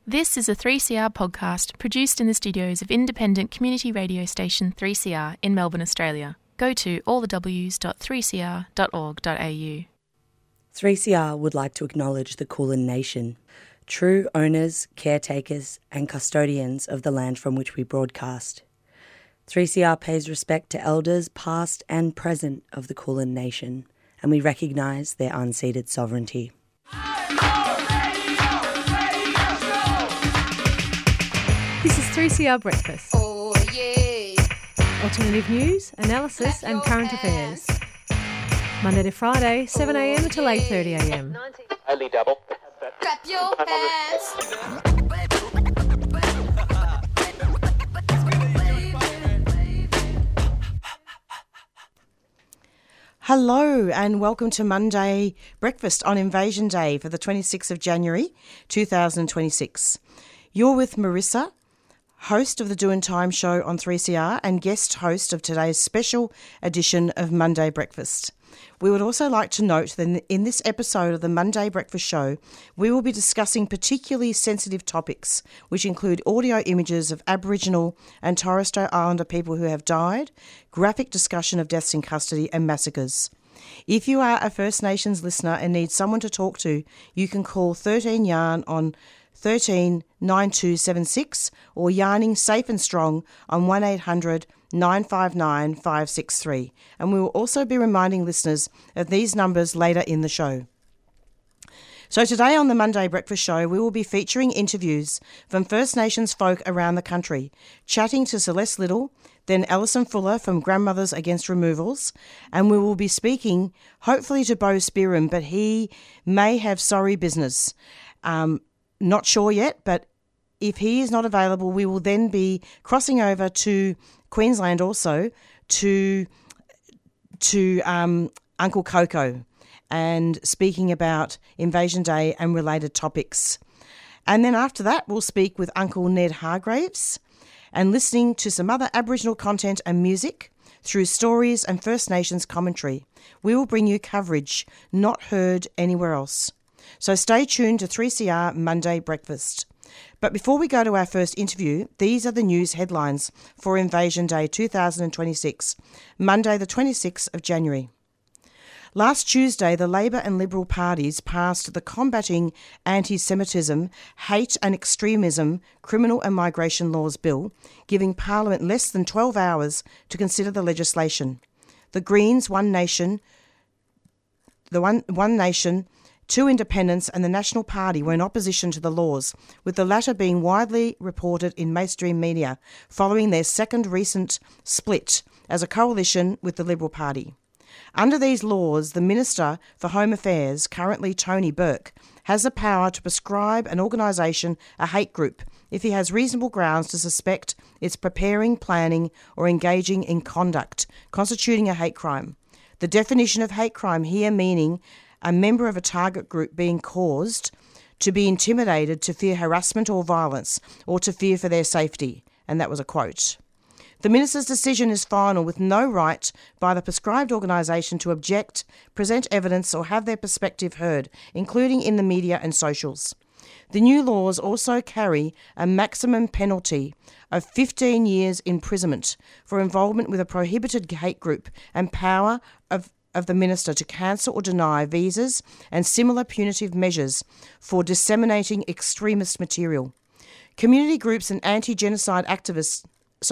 This is a 3CR podcast produced in the studios of independent community radio station 3CR in Melbourne, Australia. Go to allthews.3cr.org.au. 3CR would like to acknowledge the Kulin Nation, true owners, caretakers and custodians of the land from which we broadcast. 3CR pays respect to elders past and present of the Kulin Nation, and we recognise their unceded sovereignty. This is 3CR Breakfast. Oh, yeah. Alternative news, analysis and current affairs. Monday to Friday, 7am till 8:30am. Only double. Clap your hands. Hello and welcome to Monday Breakfast on Invasion Day for the 26th of January 2026. You're with Marissa, host of the Doin' Time show on 3CR and guest host of today's special edition of Monday Breakfast. We would also like to note that in this episode of the Monday Breakfast show, we will be discussing particularly sensitive topics, which include audio images of Aboriginal and Torres Strait Islander people who have died, graphic discussion of deaths in custody and massacres. If you are a First Nations listener and need someone to talk to, you can call 13 Yarn on 13 9276 or Yarning Safe and Strong on 1800 959 563. And we will also be reminding listeners of these numbers later in the show. So today on the Monday Breakfast Show, we will be featuring interviews from First Nations folk around the country, chatting to Celeste Little, then Alison Fuller from Grandmothers Against Removals, and we will be speaking hopefully to Bo Spearham, but he may have sorry business. Not sure yet, but if he is not available, we will then be crossing over to Queensland also to Uncle Coco and speaking about Invasion Day and related topics. And then after that, we'll speak with Uncle Ned Hargraves and listening to some other Aboriginal content and music through stories and First Nations commentary. We will bring you coverage not heard anywhere else. So stay tuned to 3CR Monday Breakfast. But before we go to our first interview, these are the news headlines for Invasion Day 2026, Monday the 26th of January. Last Tuesday, the Labor and Liberal parties passed the Combating Anti-Semitism, Hate and Extremism, Criminal and Migration Laws Bill, giving Parliament less than 12 hours to consider the legislation. The Greens, One Nation, Two Independents and the National Party were in opposition to the laws, with the latter being widely reported in mainstream media following their second recent split as a coalition with the Liberal Party. Under these laws, the Minister for Home Affairs, currently Tony Burke, has the power to prescribe an organisation a hate group if he has reasonable grounds to suspect it's preparing, planning or engaging in conduct constituting a hate crime. The definition of hate crime here meaning a member of a target group being caused to be intimidated to fear harassment or violence or to fear for their safety. And that was a quote. The Minister's decision is final with no right by the prescribed organisation to object, present evidence or have their perspective heard, including in the media and socials. The new laws also carry a maximum penalty of 15 years imprisonment for involvement with a prohibited hate group and power of the Minister to cancel or deny visas and similar punitive measures for disseminating extremist material. Community groups and anti-genocide activists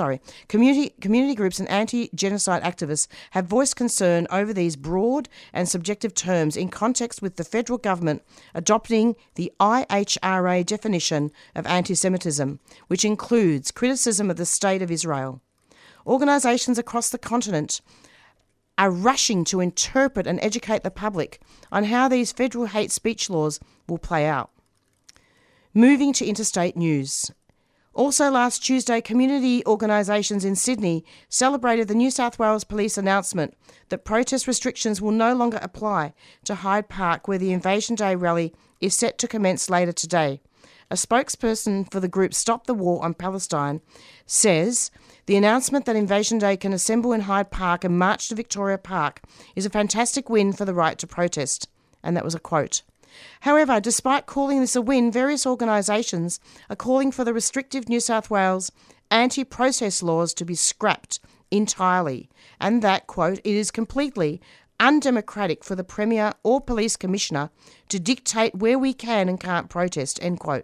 have voiced concern over these broad and subjective terms in context with the federal government adopting the IHRA definition of anti-Semitism, which includes criticism of the State of Israel. Organisations across the continent are rushing to interpret and educate the public on how these federal hate speech laws will play out. Moving to interstate news. Also last Tuesday, community organisations in Sydney celebrated the New South Wales Police announcement that protest restrictions will no longer apply to Hyde Park, where the Invasion Day rally is set to commence later today. A spokesperson for the group Stop the War on Palestine says the announcement that Invasion Day can assemble in Hyde Park and march to Victoria Park is a fantastic win for the right to protest. And that was a quote. However, despite calling this a win, various organisations are calling for the restrictive New South Wales anti-protest laws to be scrapped entirely, and that, quote, it is completely undemocratic for the Premier or Police Commissioner to dictate where we can and can't protest, end quote.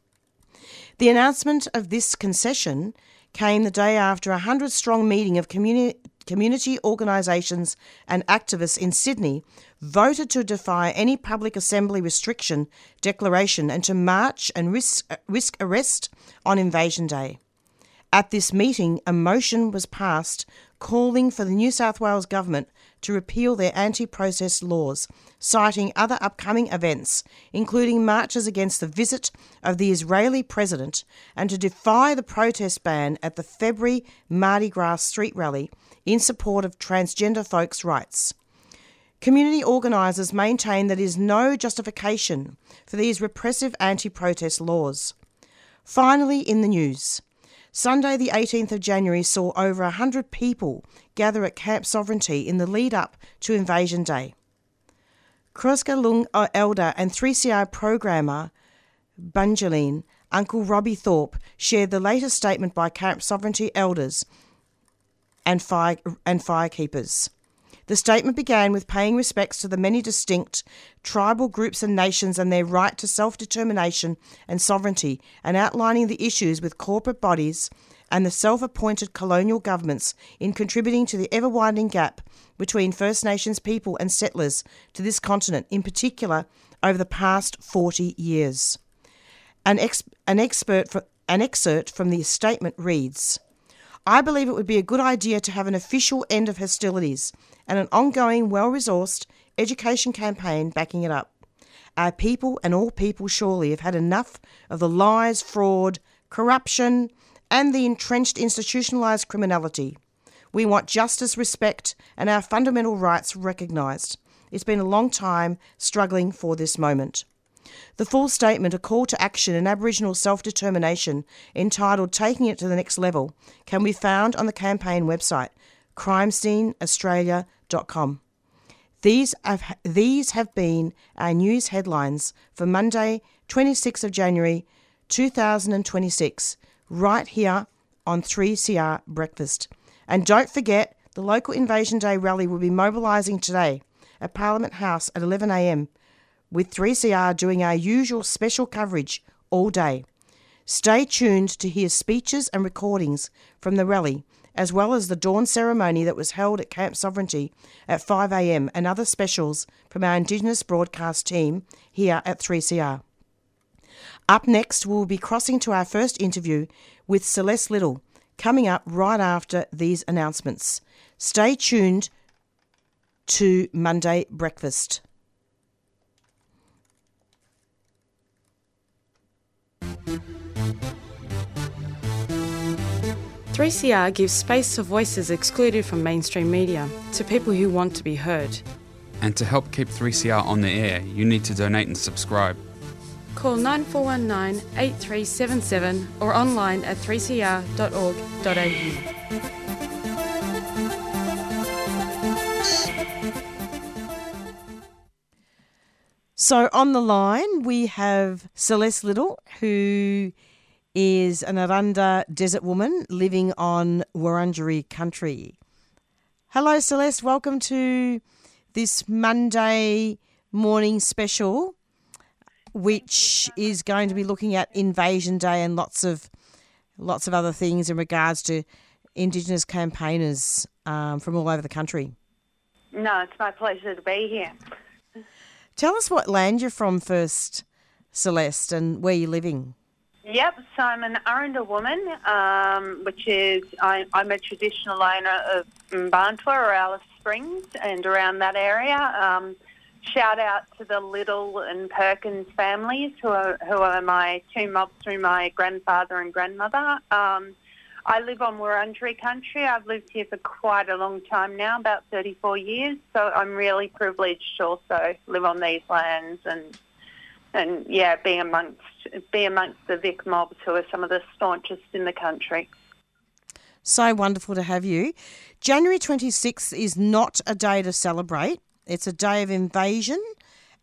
The announcement of this concession came the day after a 100-strong meeting of community organisations and activists in Sydney voted to defy any public assembly restriction declaration and to march and risk arrest on Invasion Day. At this meeting, a motion was passed calling for the New South Wales Government to repeal their anti-protest laws, citing other upcoming events, including marches against the visit of the Israeli president and to defy the protest ban at the February Mardi Gras street rally in support of transgender folks' rights. Community organisers maintain that there is no justification for these repressive anti-protest laws. Finally, in the news, Sunday the 18th of January saw over 100 people gather at Camp Sovereignty in the lead-up to Invasion Day. Krosgalung elder and 3CR programmer Bungeline, Uncle Robbie Thorpe, shared the latest statement by Camp Sovereignty elders and firekeepers. The statement began with paying respects to the many distinct tribal groups and nations and their right to self-determination and sovereignty, and outlining the issues with corporate bodies and the self-appointed colonial governments in contributing to the ever-widening gap between First Nations people and settlers to this continent, in particular over the past 40 years. An excerpt from the statement reads, I believe it would be a good idea to have an official end of hostilities and an ongoing, well-resourced education campaign backing it up. Our people and all people surely have had enough of the lies, fraud, corruption, and the entrenched institutionalised criminality. We want justice, respect, and our fundamental rights recognised. It's been a long time struggling for this moment. The full statement, a call to action in Aboriginal self-determination, entitled Taking It to the Next Level, can be found on the campaign website, crimesceneaustralia.com. These have been our news headlines for Monday, 26th of January 2026, right here on 3CR Breakfast. And don't forget, the local Invasion Day rally will be mobilising today at Parliament House at 11 a.m, with 3CR doing our usual special coverage all day. Stay tuned to hear speeches and recordings from the rally, as well as the dawn ceremony that was held at Camp Sovereignty at 5 a.m, and other specials from our Indigenous broadcast team here at 3CR. Up next, we'll be crossing to our first interview with Celeste Little, coming up right after these announcements. Stay tuned to Monday Breakfast. 3CR gives space to voices excluded from mainstream media, to people who want to be heard. And to help keep 3CR on the air, you need to donate and subscribe. Call 9419 8377 or online at 3cr.org.au. So on the line we have Celeste Little, who is an Aranda desert woman living on Wurundjeri country. Hello Celeste, welcome to this Monday morning special, which is going to be looking at Invasion Day and lots of other things in regards to Indigenous campaigners from all over the country. No, it's my pleasure to be here. Tell us what land you're from first, Celeste, and where you're living. Yep, so I'm an Aranda woman, which is, I'm a traditional owner of Mbantua or Alice Springs and around that area. Shout out to the Little and Perkins families who are my two mobs through my grandfather and grandmother. I live on Wurundjeri country. I've lived here for quite a long time now, about 34 years. So I'm really privileged to also live on these lands and be amongst the Vic mobs who are some of the staunchest in the country. So wonderful to have you. January 26th is not a day to celebrate. It's a day of invasion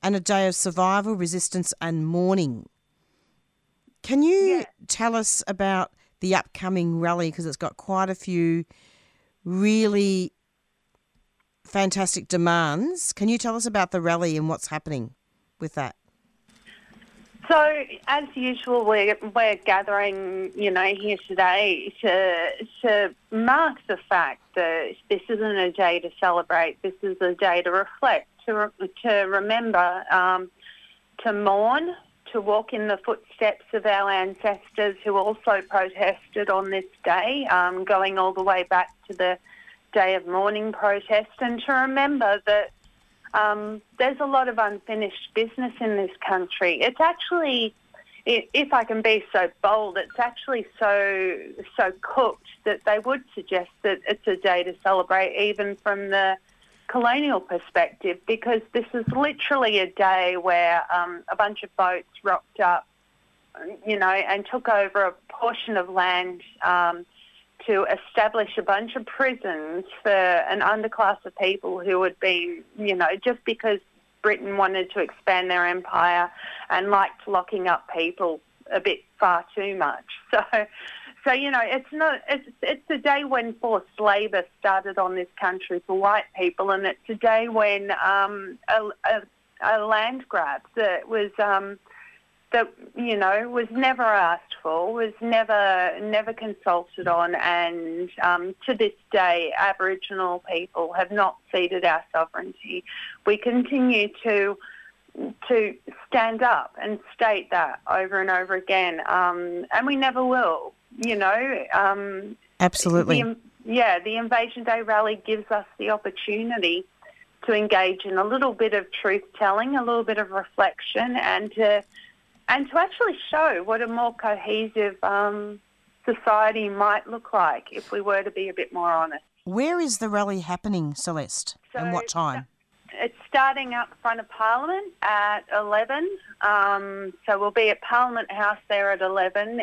and a day of survival, resistance and mourning. Can you tell us about the upcoming rally, because it's got quite a few really fantastic demands. Can you tell us about the rally and what's happening with that? So, as usual, we're gathering, here today to mark the fact that this isn't a day to celebrate. This is a day to reflect, to remember, to mourn, to walk in the footsteps of our ancestors who also protested on this day, going all the way back to the Day of Mourning protest, and to remember that there's a lot of unfinished business in this country. It's actually, if I can be so bold, it's actually so cooked that they would suggest that it's a day to celebrate even from the colonial perspective, because this is literally a day where a bunch of boats rocked up, and took over a portion of land to establish a bunch of prisons for an underclass of people who had been, just because Britain wanted to expand their empire and liked locking up people a bit far too much. So it's a day when forced labour started on this country for white people, and it's a day when a land grab that was was never asked for, was never consulted on, and to this day, Aboriginal people have not ceded our sovereignty. We continue to stand up and state that over and over again, and we never will. Absolutely. The Invasion Day rally gives us the opportunity to engage in a little bit of truth-telling, a little bit of reflection, and to actually show what a more cohesive society might look like if we were to be a bit more honest. Where is the rally happening, Celeste, and what time? It's starting out front of Parliament at 11, so we'll be at Parliament House there at 11.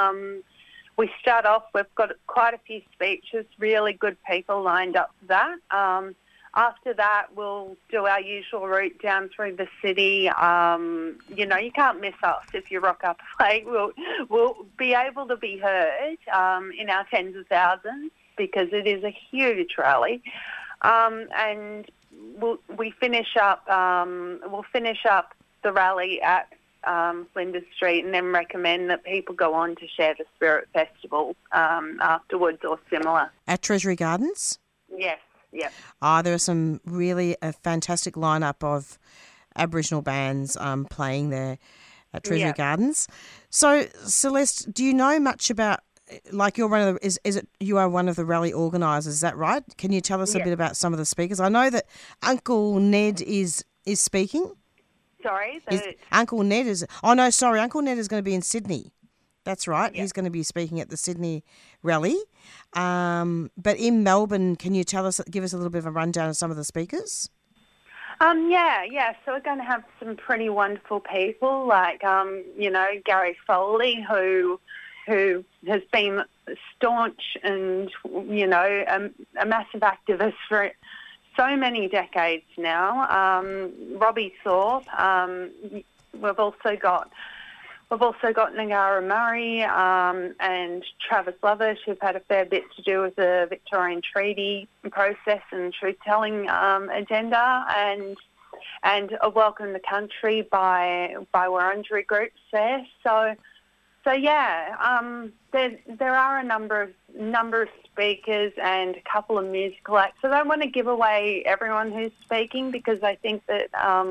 We start off, we've got quite a few speeches, really good people lined up for that. After that, we'll do our usual route down through the city. You can't miss us if you rock up late. We'll be able to be heard in our tens of thousands, because it is a huge rally. And we'll finish up the rally at Flinders Street, and then recommend that people go on to Share the Spirit Festival afterwards or similar. At Treasury Gardens? Yes. Yep. There are some really fantastic lineup of Aboriginal bands playing there at Treasury Gardens. So, Celeste, do you know much about? You're one of the you are one of the rally organisers? Is that right? Can you tell us a bit about some of the speakers? I know that Uncle Ned is speaking. Sorry, Uncle Ned is. Oh no, sorry, Uncle Ned is going to be in Sydney. That's right. Yep. He's going to be speaking at the Sydney rally. But in Melbourne, can you give us a little bit of a rundown of some of the speakers? Yeah. So we're going to have some pretty wonderful people like, Gary Foley, who has been staunch and, a massive activist for so many decades now. Robbie Thorpe. We've also got Ngara Murray and Travis Lovish, who've had a fair bit to do with the Victorian Treaty process and truth-telling agenda, and a Welcome to Country by Wurundjeri groups there. So there are a number of speakers and a couple of musical acts. So I don't want to give away everyone who's speaking, because I think that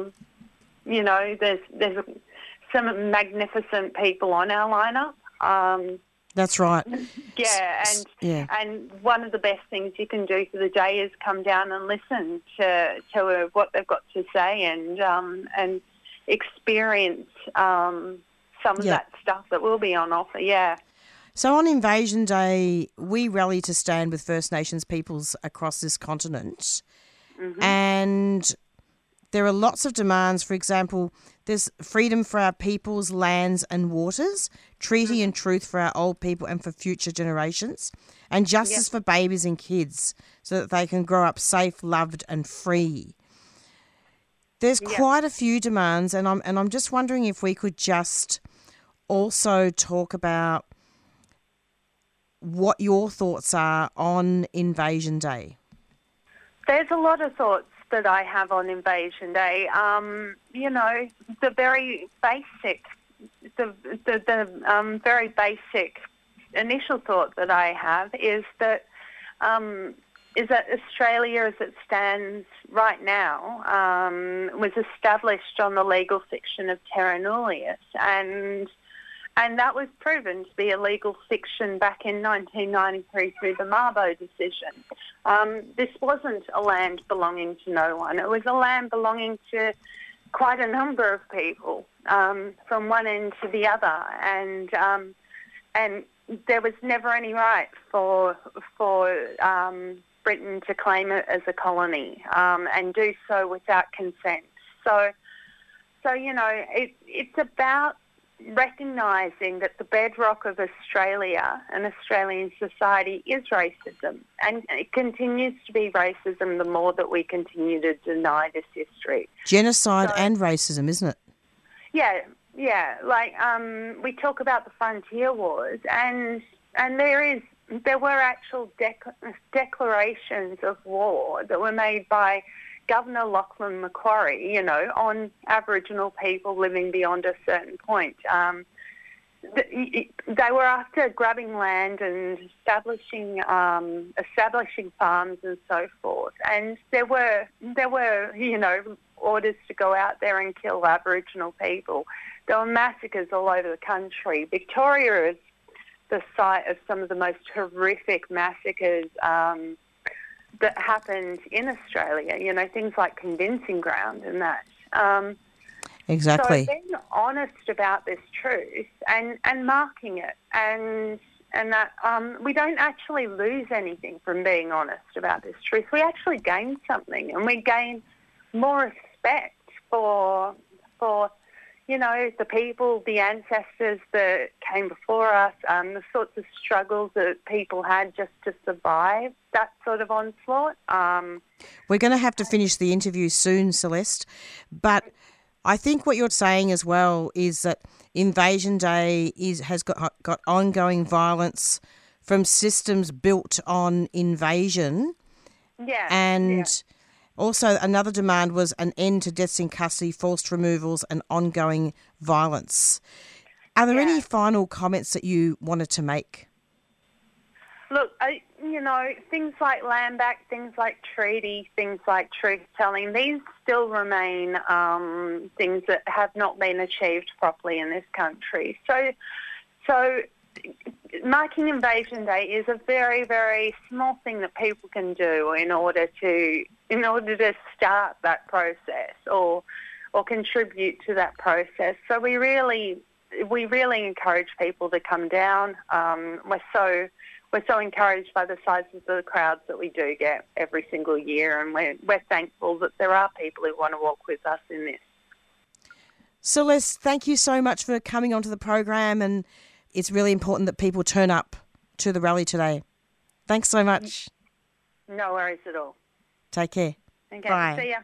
there's some magnificent people on our lineup. That's right. And one of the best things you can do for the day is come down and listen to what they've got to say and experience some of that stuff that will be on offer. Yeah. So on Invasion Day, we rally to stand with First Nations peoples across this continent, and there are lots of demands. For example, there's freedom for our peoples, lands and waters, treaty and truth for our old people and for future generations, and justice for babies and kids so that they can grow up safe, loved and free. There's quite a few demands, and I'm just wondering if we could just also talk about what your thoughts are on Invasion Day. There's a lot of thoughts that I have on Invasion Day. The very basic, very basic initial thought that I have is that Australia, as it stands right now, was established on the legal fiction of terra nullius, and that was proven to be a legal fiction back in 1993 through the Mabo decision. This wasn't a land belonging to no one. It was a land belonging to quite a number of people, from one end to the other, and there was never any right for Britain to claim it as a colony and do so without consent. So it's about recognising that the bedrock of Australia and Australian society is racism, and it continues to be racism the more that we continue to deny this history. Genocide and racism, isn't it? Yeah. We talk about the frontier wars, and there were actual declarations of war that were made by Governor Lachlan Macquarie, on Aboriginal people living beyond a certain point. They were after grabbing land and establishing farms and so forth. And there were orders to go out there and kill Aboriginal people. There were massacres all over the country. Victoria is the site of some of the most horrific massacres that happened in Australia, things like Convincing Ground and that. Exactly. So being honest about this truth and marking it and that we don't actually lose anything from being honest about this truth. We actually gain something, and we gain more respect for the people, the ancestors that came before us, the sorts of struggles that people had just to survive that sort of onslaught. We're going to have to finish the interview soon, Celeste, but I think what you're saying as well is that Invasion Day has got ongoing violence from systems built on invasion. Yeah. And also another demand was an end to deaths in custody, forced removals and ongoing violence. Are there any final comments that you wanted to make? Look, things like land back, things like treaty, things like truth-telling, these still remain things that have not been achieved properly in this country. So marking Invasion Day is a very, very small thing that people can do in order to start that process or contribute to that process. So we really encourage people to come down. We're so encouraged by the size of the crowds that we do get every single year, and we're thankful that there are people who want to walk with us in this. Celeste, thank you so much for coming onto the program, and it's really important that people turn up to the rally today. Thanks so much. No worries at all. Take care. Okay, bye. See ya.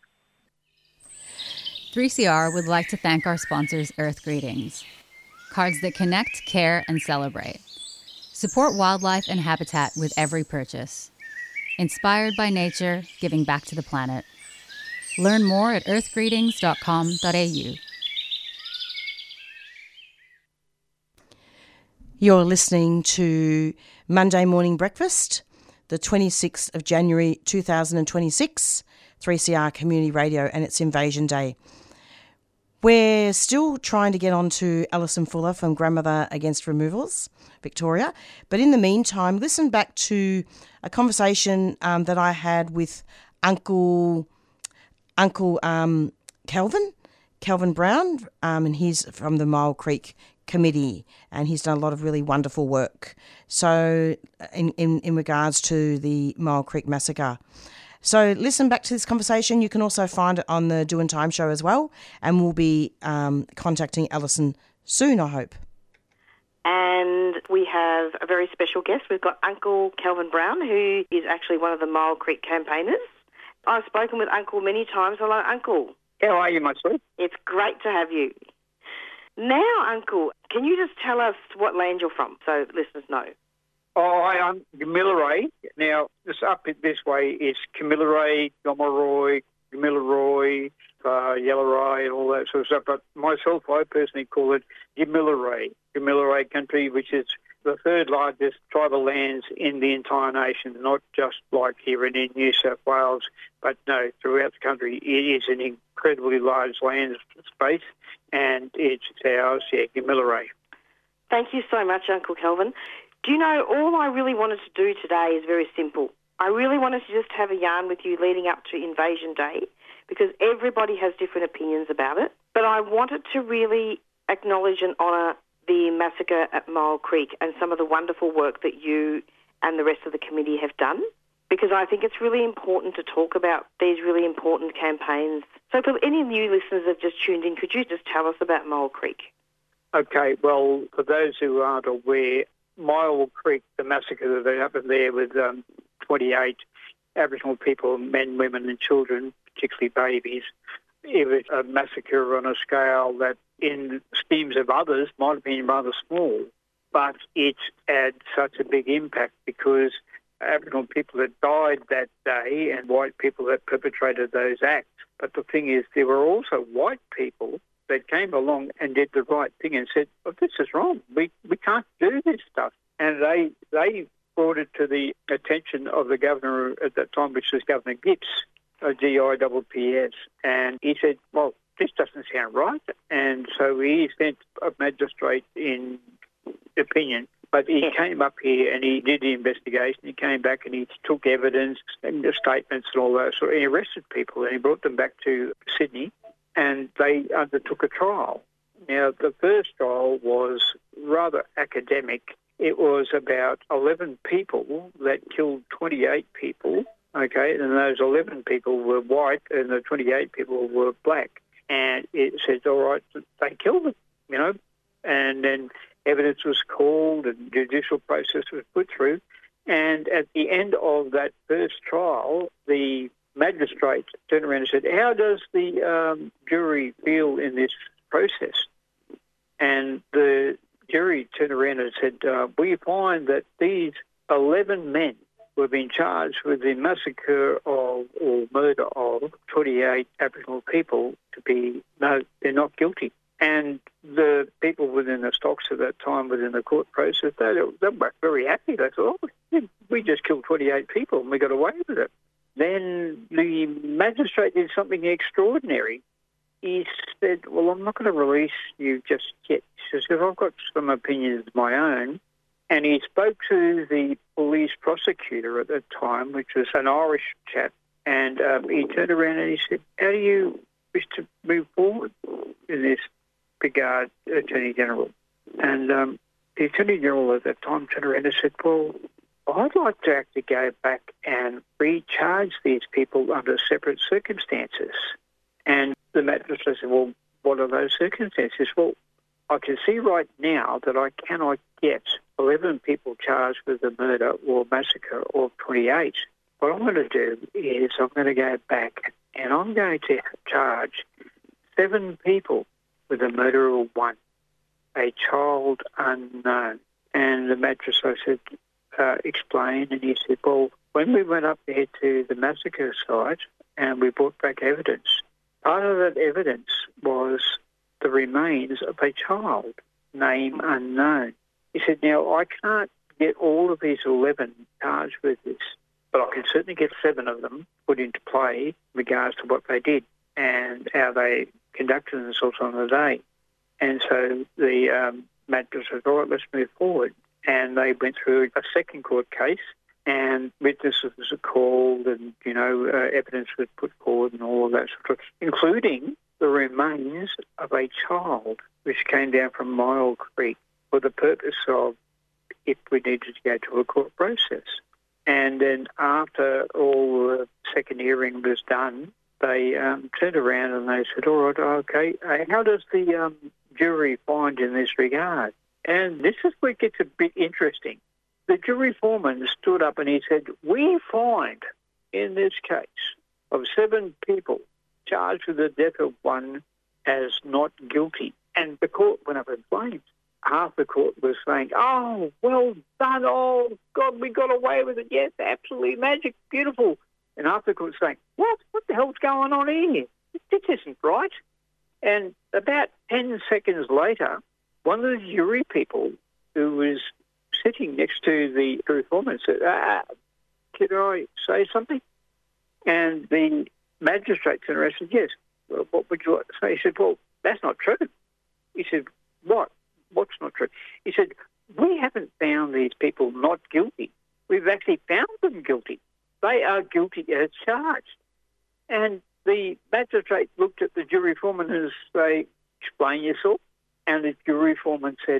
3CR would like to thank our sponsors, Earth Greetings. Cards that connect, care, and celebrate. Support wildlife and habitat with every purchase. Inspired by nature, giving back to the planet. Learn more at earthgreetings.com.au. You're listening to Monday Morning Breakfast, the 26th of January 2026, 3CR Community Radio, and it's Invasion Day. We're still trying to get on to Alison Fuller from Grandmother Against Removals, Victoria. But in the meantime, listen back to a conversation that I had with Uncle Kelvin Brown, and he's from the Mile Creek Committee, and he's done a lot of really wonderful work. So in regards to the Mile Creek Massacre. So listen back to this conversation. You can also find it on the Doing Time show as well, and we'll be contacting Alison soon, I hope. And we have a very special guest. We've got Uncle Kelvin Brown, who is actually one of the Mile Creek campaigners. I've spoken with Uncle many times. Hello, Uncle. How are you, my sweet? It's great to have you. Now, Uncle, can you just tell us what land you're from so listeners know? Oh, I'm Gamilaroi. Now, just up this way is Kamilaroi, Gomeroi, Gamilaroi, Yellowrai, and all that sort of stuff. But myself, I personally call it Gamilaroi country, which is the third largest tribal lands in the entire nation, not just like here in New South Wales, but no, throughout the country. It is an incredibly large land space, and it's ours, Gamilaroi. Thank you so much, Uncle Kelvin. Do you know, all I really wanted to do today is very simple. I really wanted to just have a yarn with you leading up to Invasion Day, because everybody has different opinions about it. But I wanted to really acknowledge and honour the massacre at Mole Creek and some of the wonderful work that you and the rest of the committee have done, because I think it's really important to talk about these really important campaigns. So for any new listeners that have just tuned in, could you just tell us about Mole Creek? Okay, well, for those who aren't aware, Mole Creek, the massacre that happened there with 28 Aboriginal people, men, women and children, particularly babies, it was a massacre on a scale that in schemes of others might have been rather small, but it had such a big impact because Aboriginal people had died that day and white people that perpetrated those acts. But the thing is, there were also white people that came along and did the right thing and said, oh, this is wrong. We can't do this stuff. And they brought it to the attention of the governor at that time, which was Governor Gipps, Gipps, and he said, well, this doesn't sound right. And so he sent a magistrate in opinion, but he came up here and he did the investigation. He came back and he took evidence and the statements and all that. So he arrested people and he brought them back to Sydney and they undertook a trial. Now, the first trial was rather academic. It was about 11 people that killed 28 people, okay, and those 11 people were white and the 28 people were black. And it said, all right, they killed them, you know, and then evidence was called and judicial process was put through. And at the end of that first trial, the magistrate turned around and said, how does the jury feel in this process? And the jury turned around and said, we find that these 11 men were being charged with the massacre of or murder of 28 Aboriginal people no, they're not guilty. And the people within the stocks at that time within the court process, they were very happy. They thought, oh, we just killed 28 people and we got away with it. Then the magistrate did something extraordinary. He said, well, I'm not going to release you just yet. He says, I've got some opinions of my own. And he spoke to the police prosecutor at that time, which was an Irish chap, and he turned around and he said, how do you wish to move forward in this regard, Attorney General? And the Attorney General at that time turned around and said, well, I'd like to actually go back and recharge these people under separate circumstances. And the magistrate said, well, what are those circumstances? Well, I can see right now that I cannot get 11 people charged with the murder or massacre of 28. What I'm going to do is I'm going to go back and I'm going to charge 7 people with the murder of 1, a child unknown. And the magistrate said, explain, and he said, well, when we went up there to the massacre site and we brought back evidence, part of that evidence was the remains of a child, name unknown. He said, now, I can't get all of these 11 charged with this, but I can certainly get 7 of them put into play in regards to what they did and how they conducted themselves on the day. And so the magistrate said, all right, let's move forward. And they went through a second court case and witnesses were called and, evidence was put forward and all of that sort of, including the remains of a child which came down from Mole Creek for the purpose of if we needed to go to a court process. And then after all the second hearing was done, they turned around and they said, all right, okay, how does the jury find in this regard? And this is where it gets a bit interesting. The jury foreman stood up and he said, we find in this case of 7 people charged with the death of one as not guilty. And the court went up in flames. Half the court was saying, oh, well done, oh, God, we got away with it, yes, absolutely magic, beautiful. And half the court was saying, what the hell's going on here? This isn't right. And about 10 seconds later, one of the jury people who was sitting next to the foreman said, can I say something? And the magistrate turned around and said, yes. Well, what would you like to say? He said, well, that's not true. He said, what? What's not true? He said, we haven't found these people not guilty. We've actually found them guilty. They are guilty as charged. And the magistrate looked at the jury foreman and said, explain yourself. And the jury foreman said,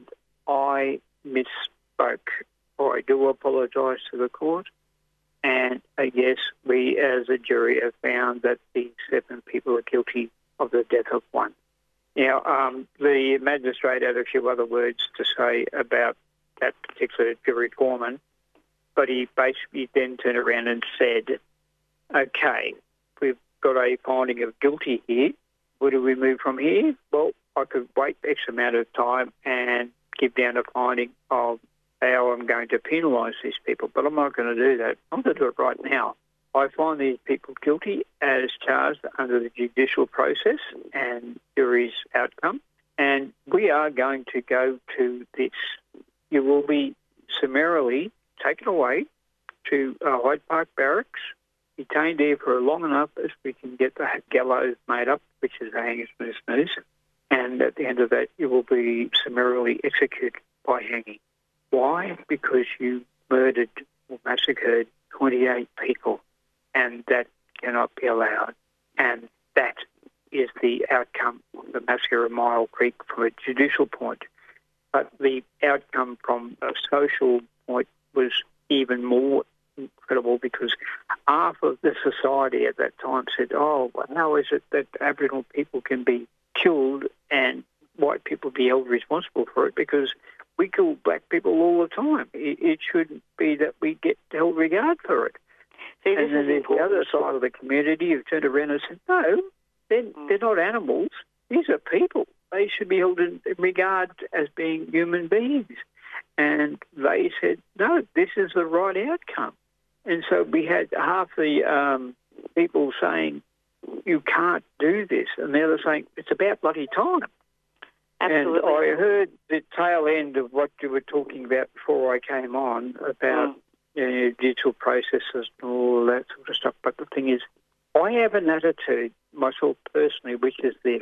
I misspoke. I do apologise to the court. And yes, we as a jury have found that the 7 people are guilty of the death of one. Now, the magistrate had a few other words to say about that particular jury foreman, but he basically then turned around and said, okay, we've got a finding of guilty here. Where do we move from here? Well, I could wait X amount of time and give down a finding of how I'm going to penalise these people, but I'm not going to do that. I'm going to do it right now. I find these people guilty as charged under the judicial process and jury's outcome, and we are going to go to this. You will be summarily taken away to Hyde Park Barracks, detained there for long enough as we can get the gallows made up, which is a hanging from his knees, and at the end of that you will be summarily executed by hanging. Why? Because you murdered or massacred 28 people, and that cannot be allowed. And that is the outcome of the massacre of Myall Creek from a judicial point. But the outcome from a social point was even more incredible, because half of the society at that time said, oh, well, how is it that Aboriginal people can be killed and white people be held responsible for it? Because we kill black people all the time. It shouldn't be that we get held regard for it. See, and then there's the other side of the community who turned around and said, no, they're not animals. These are people. They should be held in regard as being human beings. And they said, no, this is the right outcome. And so we had half the people saying, you can't do this. And the other saying, it's about bloody time. Absolutely. And I heard the tail end of what you were talking about before I came on about digital processes and all that sort of stuff. But the thing is, I have an attitude myself personally, which is this.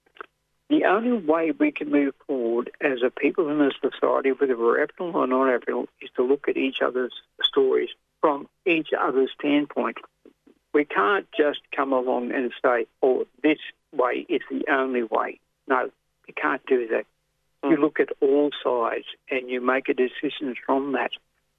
The only way we can move forward as a people in a society, whether we're Aboriginal or non-Aboriginal, is to look at each other's stories from each other's standpoint. We can't just come along and say, oh, this way is the only way. No, you can't do that. You look at all sides and you make a decision from that.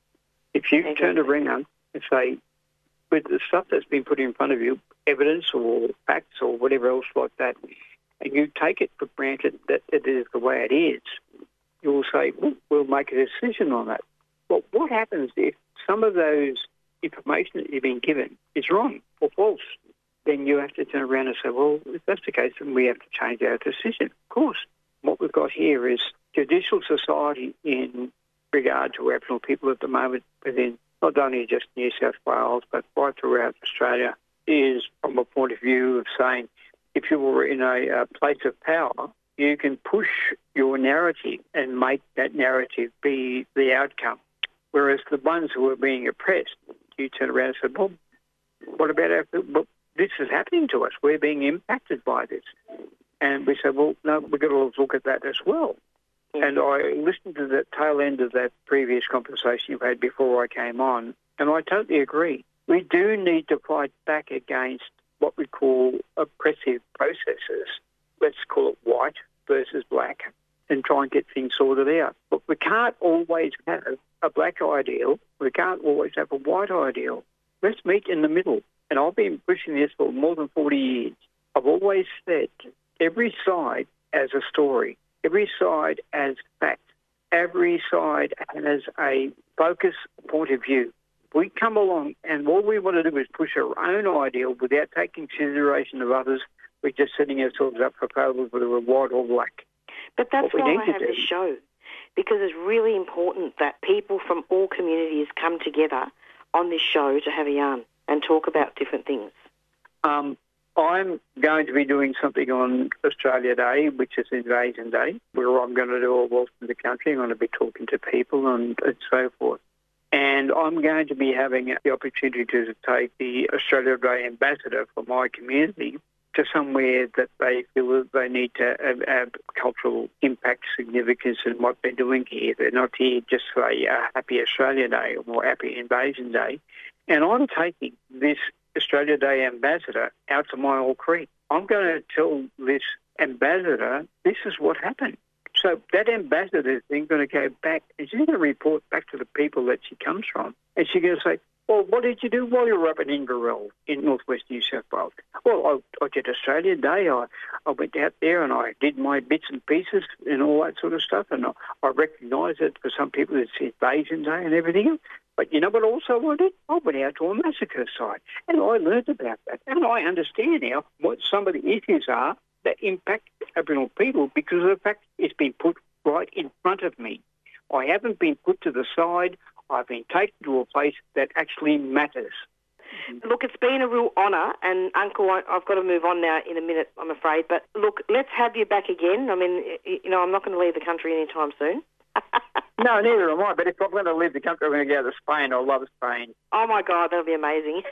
If you turn around and say, with the stuff that's been put in front of you, evidence or facts or whatever else like that, and you take it for granted that it is the way it is, you'll say, well, we'll make a decision on that. Well, what happens if some of those information that you've been given is wrong or false? Then you have to turn around and say, well, if that's the case, then we have to change our decision. Of course, what we've got here is judicial society in regard to Aboriginal people at the moment within not only just New South Wales but right throughout Australia is from a point of view of saying if you were in a place of power, you can push your narrative and make that narrative be the outcome. Whereas the ones who are being oppressed, you turn around and say, well, what about our people? Well, this is happening to us. We're being impacted by this. And we say, well, no, we've got to look at that as well. And I listened to the tail end of that previous conversation you had before I came on, and I totally agree. We do need to fight back against what we call oppressive processes. Let's call it white versus black, and try and get things sorted out. But we can't always have a black ideal. We can't always have a white ideal. Let's meet in the middle. And I've been pushing this for more than 40 years. I've always said every side has a story. Every side has fact. Every side has a focus point of view. We come along and all we want to do is push our own ideal without taking consideration of others. We're just setting ourselves up for failure, whether we're white or black. But that's why I have this show, because it's really important that people from all communities come together on this show to have a yarn and talk about different things. I'm going to be doing something on Australia Day, which is Invasion Day, where I'm going to do a walk in the country. I'm going to be talking to people and so forth. And I'm going to be having the opportunity to take the Australia Day ambassador for my community to somewhere that they feel that they need to have cultural impact, significance in what they're doing here. They're not here just for a Happy Australia Day or Happy Invasion Day. And I'm taking this Australia Day ambassador out to Myall Creek. I'm going to tell this ambassador this is what happened. So that ambassador is then going to go back and she's going to report back to the people that she comes from. And she's going to say, well, what did you do while you were up in Inverell in northwest New South Wales? Well, I did Australia Day. I went out there and I did my bits and pieces and all that sort of stuff. And I recognise it for some people it's Invasion Day and everything else. But you know what also I did? I went out to a massacre site and I learned about that. And I understand now what some of the issues are that impact Aboriginal people because of the fact it's been put right in front of me. I haven't been put to the side. I've been taken to a place that actually matters. Look, it's been a real honour, and Uncle, I've got to move on now in a minute, I'm afraid. But look, let's have you back again. I mean, you know, I'm not going to leave the country anytime soon. No, neither am I. But if I'm going to leave the country, I'm going to go to Spain. I love Spain. Oh, my God, that'll be amazing.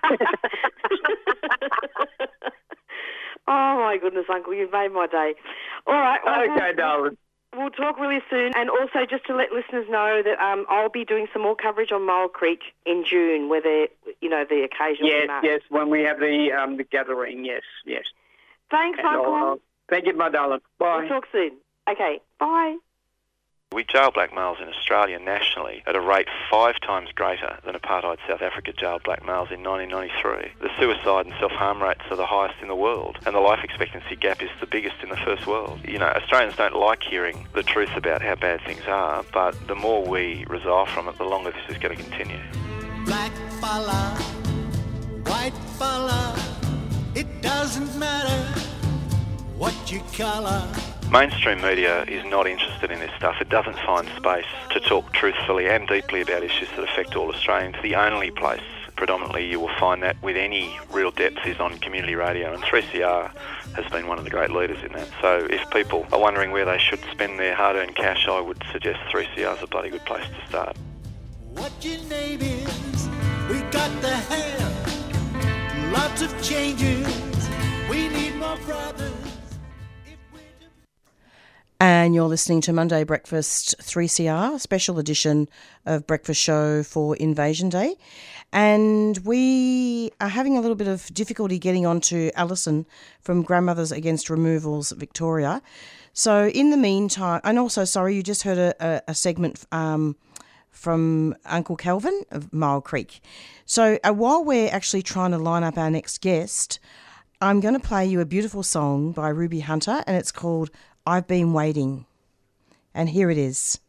Oh, my goodness, Uncle, you've made my day. All right. Well, okay, darling. We'll talk really soon. And also, just to let listeners know that I'll be doing some more coverage on Myall Creek in June, where the occasion will be marked. Yes, when we have the gathering, yes. Thanks, Uncle. Thank you, my darling. Bye. We'll talk soon. Okay, bye. We jail black males in Australia nationally at a rate 5 times greater than apartheid South Africa jailed black males in 1993. The suicide and self-harm rates are the highest in the world, and the life expectancy gap is the biggest in the first world. You know, Australians don't like hearing the truth about how bad things are, but the more we resolve from it, the longer this is going to continue. Black fella, white fella, it doesn't matter what you colour. Mainstream media is not interested in this stuff. It doesn't find space to talk truthfully and deeply about issues that affect all Australians. The only place predominantly you will find that with any real depth is on community radio, and 3CR has been one of the great leaders in that. So if people are wondering where they should spend their hard-earned cash, I would suggest 3CR is a bloody good place to start. What your name is, we got the hair, lots of changes, we need more brothers. And you're listening to Monday Breakfast 3CR, special edition of Breakfast Show for Invasion Day. And we are having a little bit of difficulty getting on to Alison from Grandmothers Against Removals Victoria. So in the meantime, and also, sorry, you just heard a segment from Uncle Kelvin of Myall Creek. So while we're actually trying to line up our next guest, I'm going to play you a beautiful song by Ruby Hunter, and it's called I've Been Waiting. And here it is.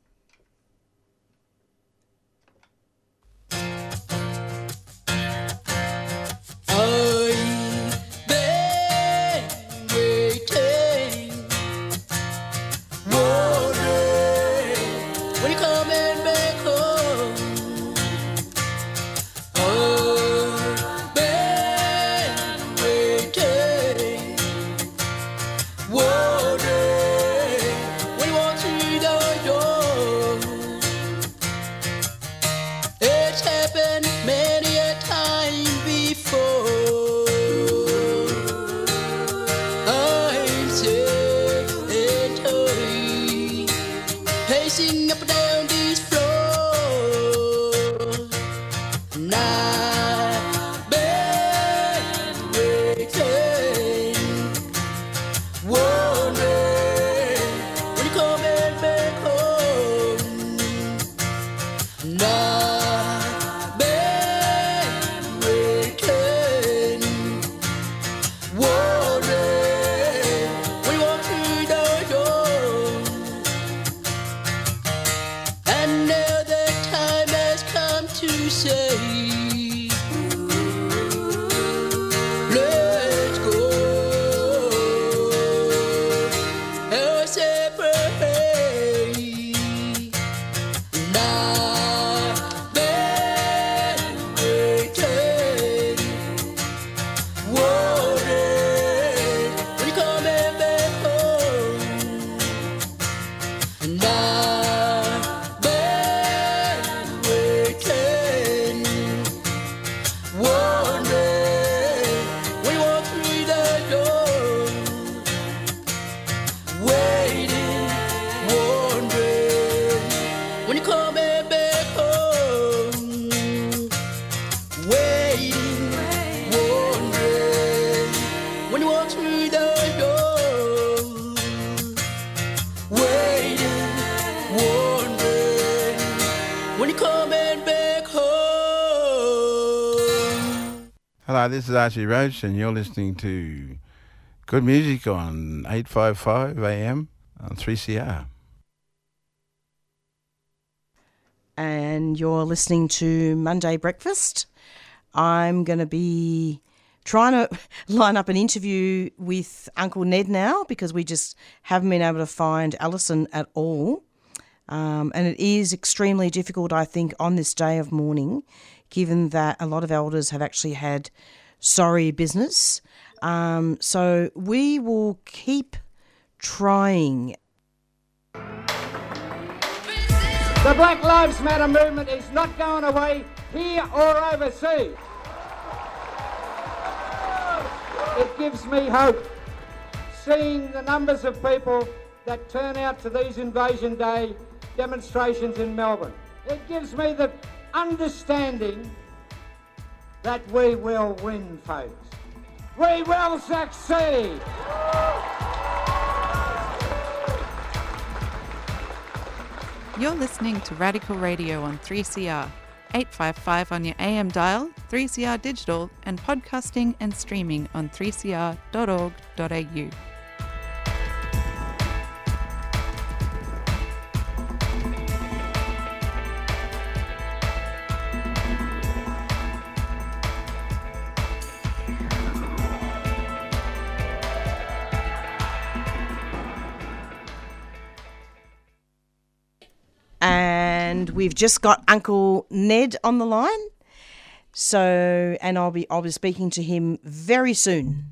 To say, let's go our separate ways. And I've been waiting, wondering when you're coming back home. And I've been waiting, wondering when you walk through the door. Waiting, wondering when you're coming back home. Waiting, wondering when you walk through the door. Waiting, wondering when you're coming back home. Hello, this is Archie Roach, and you're listening to good music on 855 AM on 3CR. And you're listening to Monday Breakfast. I'm going to be trying to line up an interview with Uncle Ned now because we just haven't been able to find Alison at all. And it is extremely difficult, I think, on this day of mourning, given that a lot of elders have actually had sorry business. So we will keep trying. The Black Lives Matter movement is not going away here or overseas. It gives me hope seeing the numbers of people that turn out to these Invasion Day demonstrations in Melbourne. It gives me the understanding that we will win, folks. We will succeed. You're listening to Radical Radio on 3CR, 855 on your AM dial, 3CR digital, and podcasting and streaming on 3cr.org.au. And we've just got Uncle Ned on the line. So, and I'll be speaking to him very soon.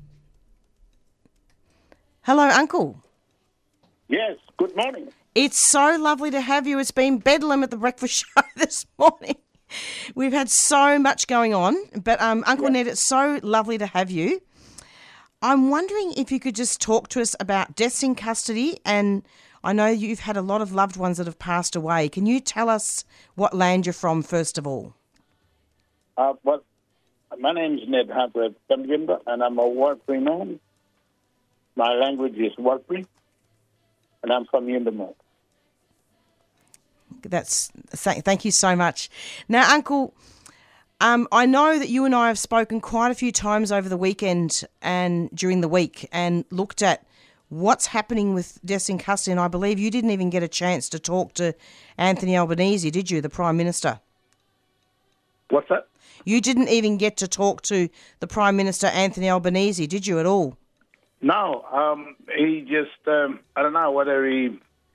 Hello, Uncle. Yes, good morning. It's so lovely to have you. It's been bedlam at the breakfast show this morning. We've had so much going on, but Uncle Ned, it's so lovely to have you. I'm wondering if you could just talk to us about deaths in custody, and I know you've had a lot of loved ones that have passed away. Can you tell us what land you're from, first of all? Well, my name is Ned Harper Tamgimba, and I'm a Warlpiri man. My language is Warlpiri, and I'm from Yundamo. Thank you so much. Now, Uncle, I know that you and I have spoken quite a few times over the weekend and during the week and looked at what's happening with deaths in custody, and I believe you didn't even get a chance to talk to Anthony Albanese, did you, the Prime Minister? What's that? You didn't even get to talk to the Prime Minister, Anthony Albanese, did you at all? No, he just, I don't know whether he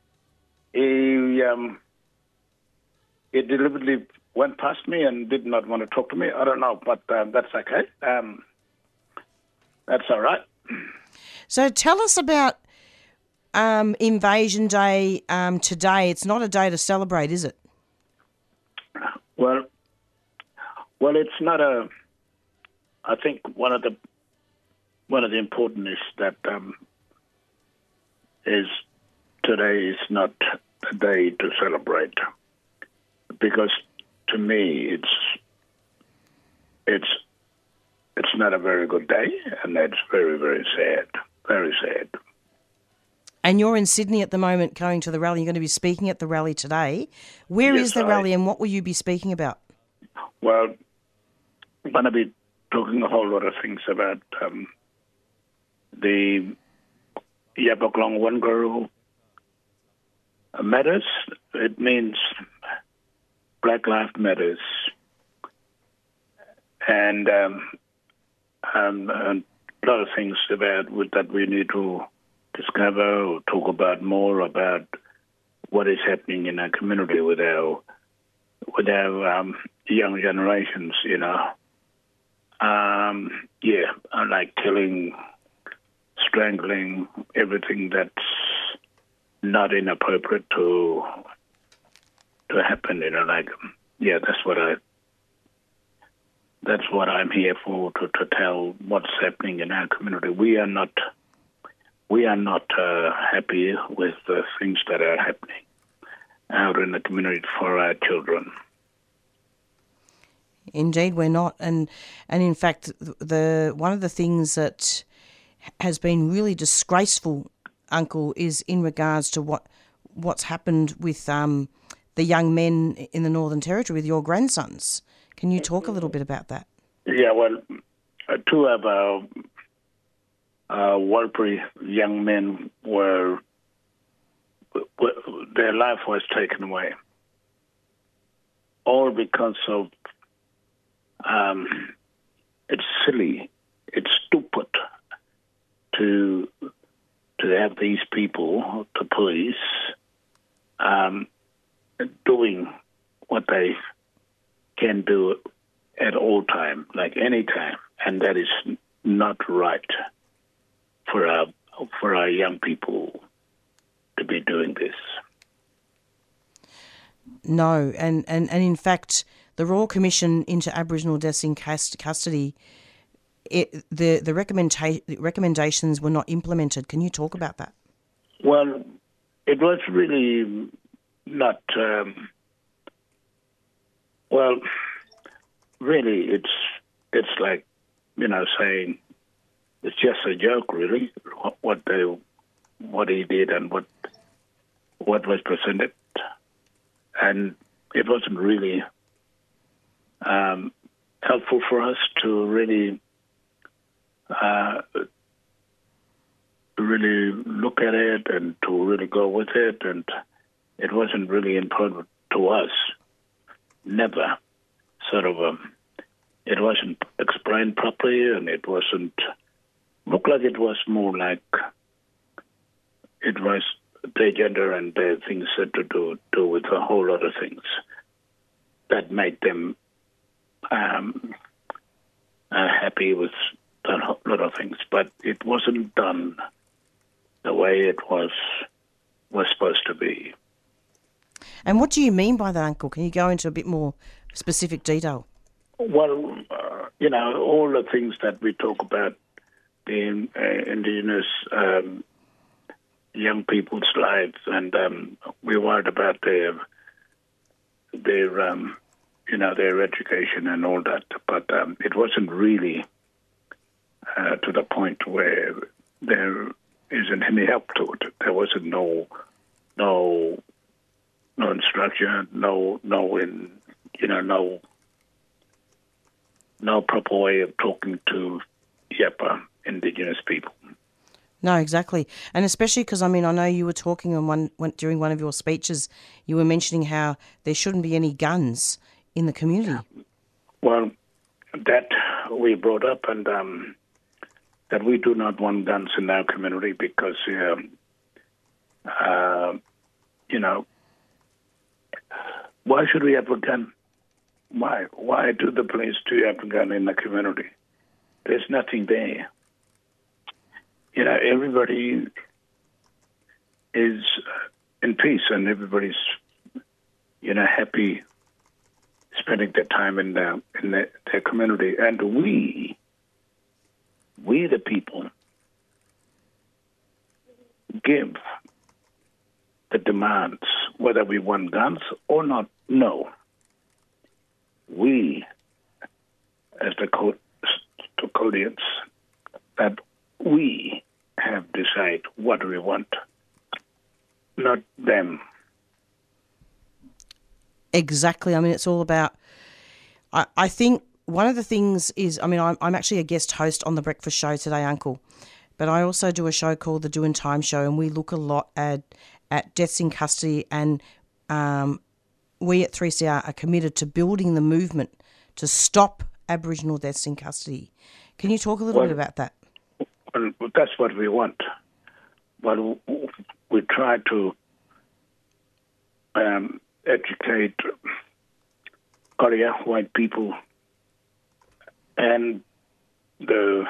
deliberately went past me and did not want to talk to me. I don't know, but that's okay. That's all right. So tell us about Invasion Day today. It's not a day to celebrate, is it? Well, it's not a. I think one of the important is that is today is not a day to celebrate, because to me it's not a very good day, and that's very, very sad. Very sad. And you're in Sydney at the moment going to the rally. You're going to be speaking at the rally today. Where is the rally and what will you be speaking about? Well, I'm going to be talking a whole lot of things about the Yapaklong Wangaru matters. It means Black Lives Matters, and a lot of things that we need to discover or talk about more about what is happening in our community with our young generations, like killing, strangling, everything that's not inappropriate to happen, that's what I'm here for, to tell what's happening in our community. We are not happy with the things that are happening out in the community for our children. Indeed, we're not, and in fact, one of the things that has been really disgraceful, Uncle, is in regards to what's happened with the young men in the Northern Territory with your grandsons. Can you talk a little bit about that? Yeah, well, two of our Warlpiri young men their life was taken away, all because of it's silly, it's stupid to have these people, the police, doing what they can do at all time, like any time, and that is not right for our young people to be doing this. No, and in fact, the Royal Commission into Aboriginal Deaths in Custody, the recommendations were not implemented. Can you talk about that? Well, it was really not. Really, it's like saying it's just a joke. Really, what he did and what was presented, and it wasn't really helpful for us to really look at it and to really go with it, and it wasn't really important to us. Never it wasn't explained properly, and it wasn't looked like it was more like it was their gender and their things had to do with a whole lot of things that made them happy with a lot of things, but it wasn't done the way it was supposed to be. And what do you mean by that, Uncle? Can you go into a bit more specific detail? Well, all the things that we talk about in Indigenous young people's lives, and we worried about their education and all that, but it wasn't really to the point where there isn't any help to it. There wasn't no instruction, no proper way of talking to Yapa Indigenous people. No, exactly. And especially because, I know you were talking during one of your speeches, you were mentioning how there shouldn't be any guns in the community. Well, that we brought up, and that we do not want guns in our community because, why should we have a gun? Why do the police have a gun in the community? There's nothing there. Everybody is in peace, and everybody's, happy spending their time in their community. And we the people, give the demands, whether we want guns or not. No. We, as the custodians, that we have decided what we want, not them. Exactly. It's all about... I think one of the things is... I'm actually a guest host on The Breakfast Show today, Uncle, but I also do a show called The Doing Time Show, and we look a lot at deaths in custody, and we at 3CR are committed to building the movement to stop Aboriginal deaths in custody. Can you talk a little bit about that? Well, that's what we want. Well, we try to educate Korea white people and the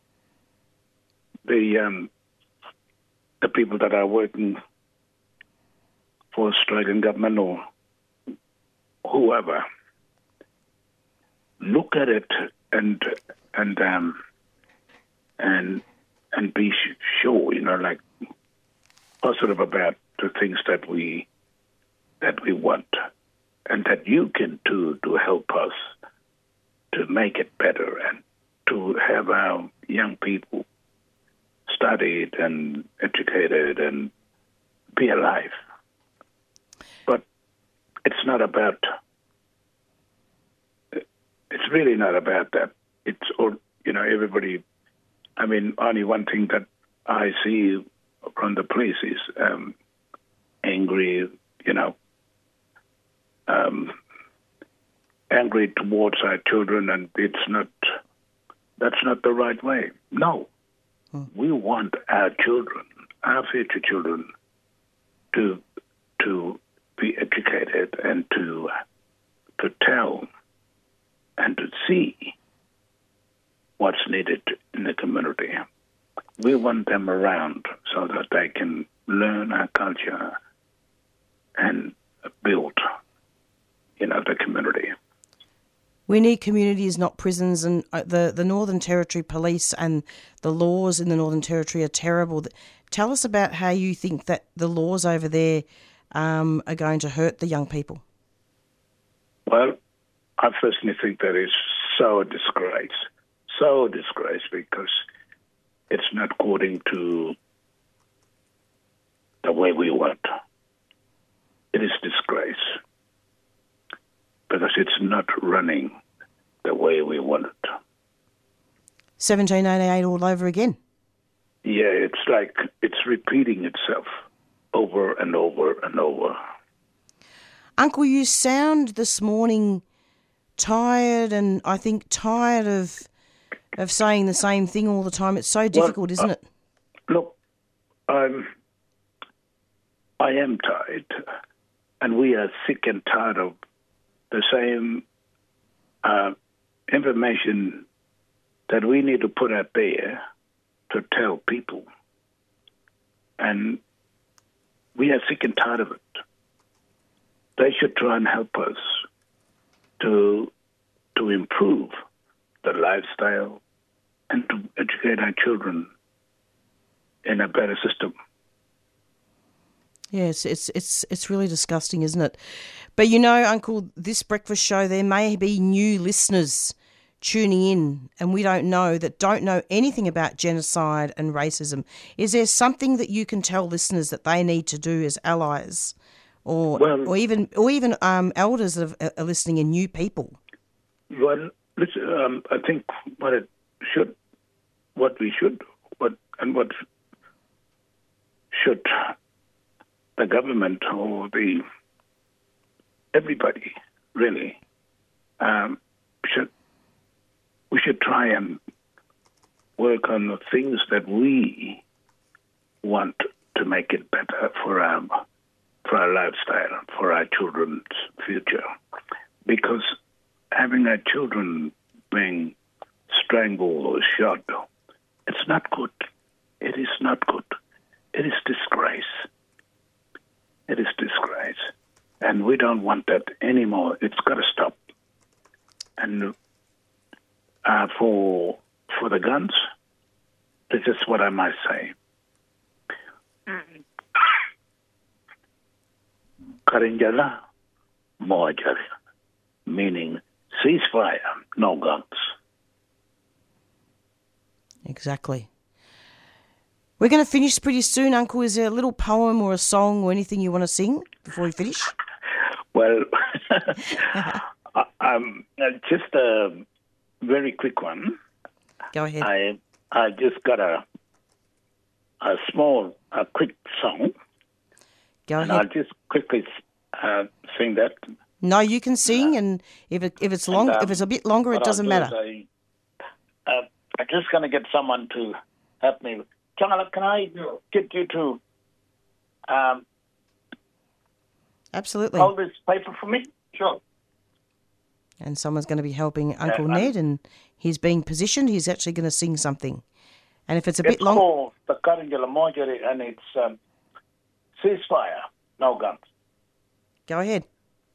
people that are working for Australian government or whoever. Look at it and be sure, like positive about the things that we want, and that you can do to help us to make it better and to have our young people studied and educated and be alive. But it's not about. It's really not about that. It's all, everybody. I mean, only one thing that I see from the police is angry, angry towards our children, and that's not the right way. No. We want our children, our future children, to be educated and to tell and to see what's needed in the community. We want them around so that they can learn our culture and build, the community. We need communities, not prisons, and the Northern Territory Police and the laws in the Northern Territory are terrible. Tell us about how you think that the laws over there are going to hurt the young people. Well, I personally think that is so disgrace because it's not according to the way we want. It is disgrace because it's not running the way we want it. 1788 all over again. Yeah, it's like it's repeating itself over and over and over. Uncle, you sound this morning tired, and I think tired of saying the same thing all the time. It's so difficult, isn't it? Look, I am tired, and we are sick and tired of the same information that we need to put out there to tell people. And we are sick and tired of it. They should try and help us to improve the lifestyle and to educate our children in a better system. Yes, it's really disgusting, isn't it? But Uncle, this breakfast show, there may be new listeners tuning in, and we don't know anything about genocide and racism. Is there something that you can tell listeners that they need to do as allies, or even elders that are listening and new people? Well, I think what should the government or everybody really we should try and work on the things that we want to make it better for our lifestyle, for our children's future. Because having our children being strangled or shot, it's not good. It is not good. It is disgrace. It is disgrace. And we don't want that anymore. It's got to stop. And for the guns, this is what I might say. Karinjala, Moajari, meaning ceasefire, no guns. Exactly. We're going to finish pretty soon, Uncle. Is there a little poem or a song or anything you want to sing before we finish? Well, just a very quick one. Go ahead. I just got a quick song. Go ahead. And I'll just quickly sing that. No, you can sing, and if it's long, if it's a bit longer, it doesn't matter. I'm just going to get someone to help me. Changala, can I get you to absolutely hold this paper for me? Sure. And someone's going to be helping Uncle Ned, and he's being positioned. He's actually going to sing something. And if it's a bit long... It's called the Karingala Mojari, and it's ceasefire, no guns. Go ahead.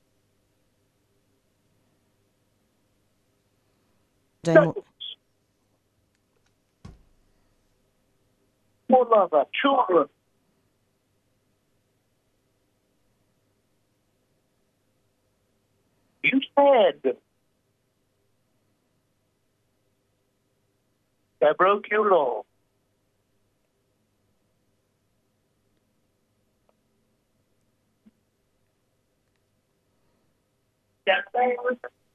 All of our children. You said they broke your law. That was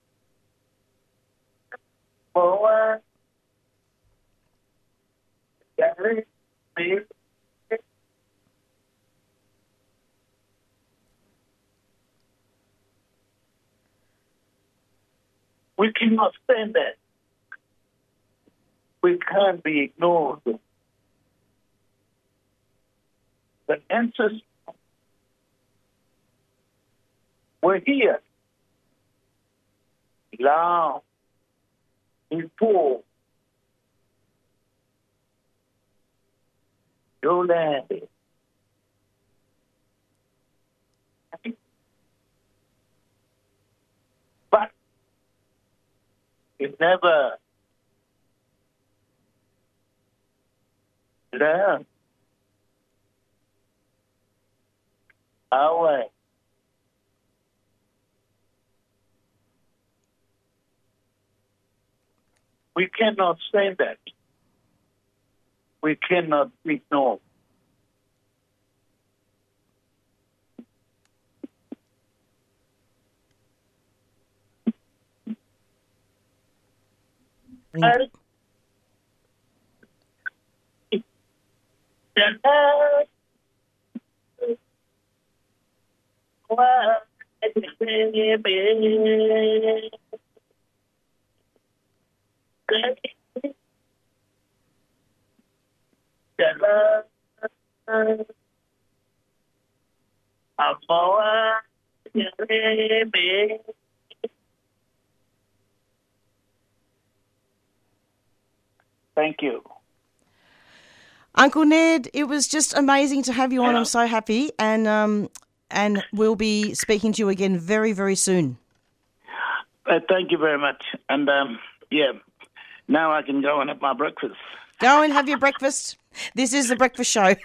for we cannot stand that. We can't be ignored. The ancestors were here long before your land. But it never learned our way. We cannot say that. We cannot ignore. Thank you. Uncle Ned, it was just amazing to have you on. I'm so happy, and we'll be speaking to you again very, very soon. Thank you very much. And, now I can go and have my breakfast. Go and have your breakfast. This is the breakfast show.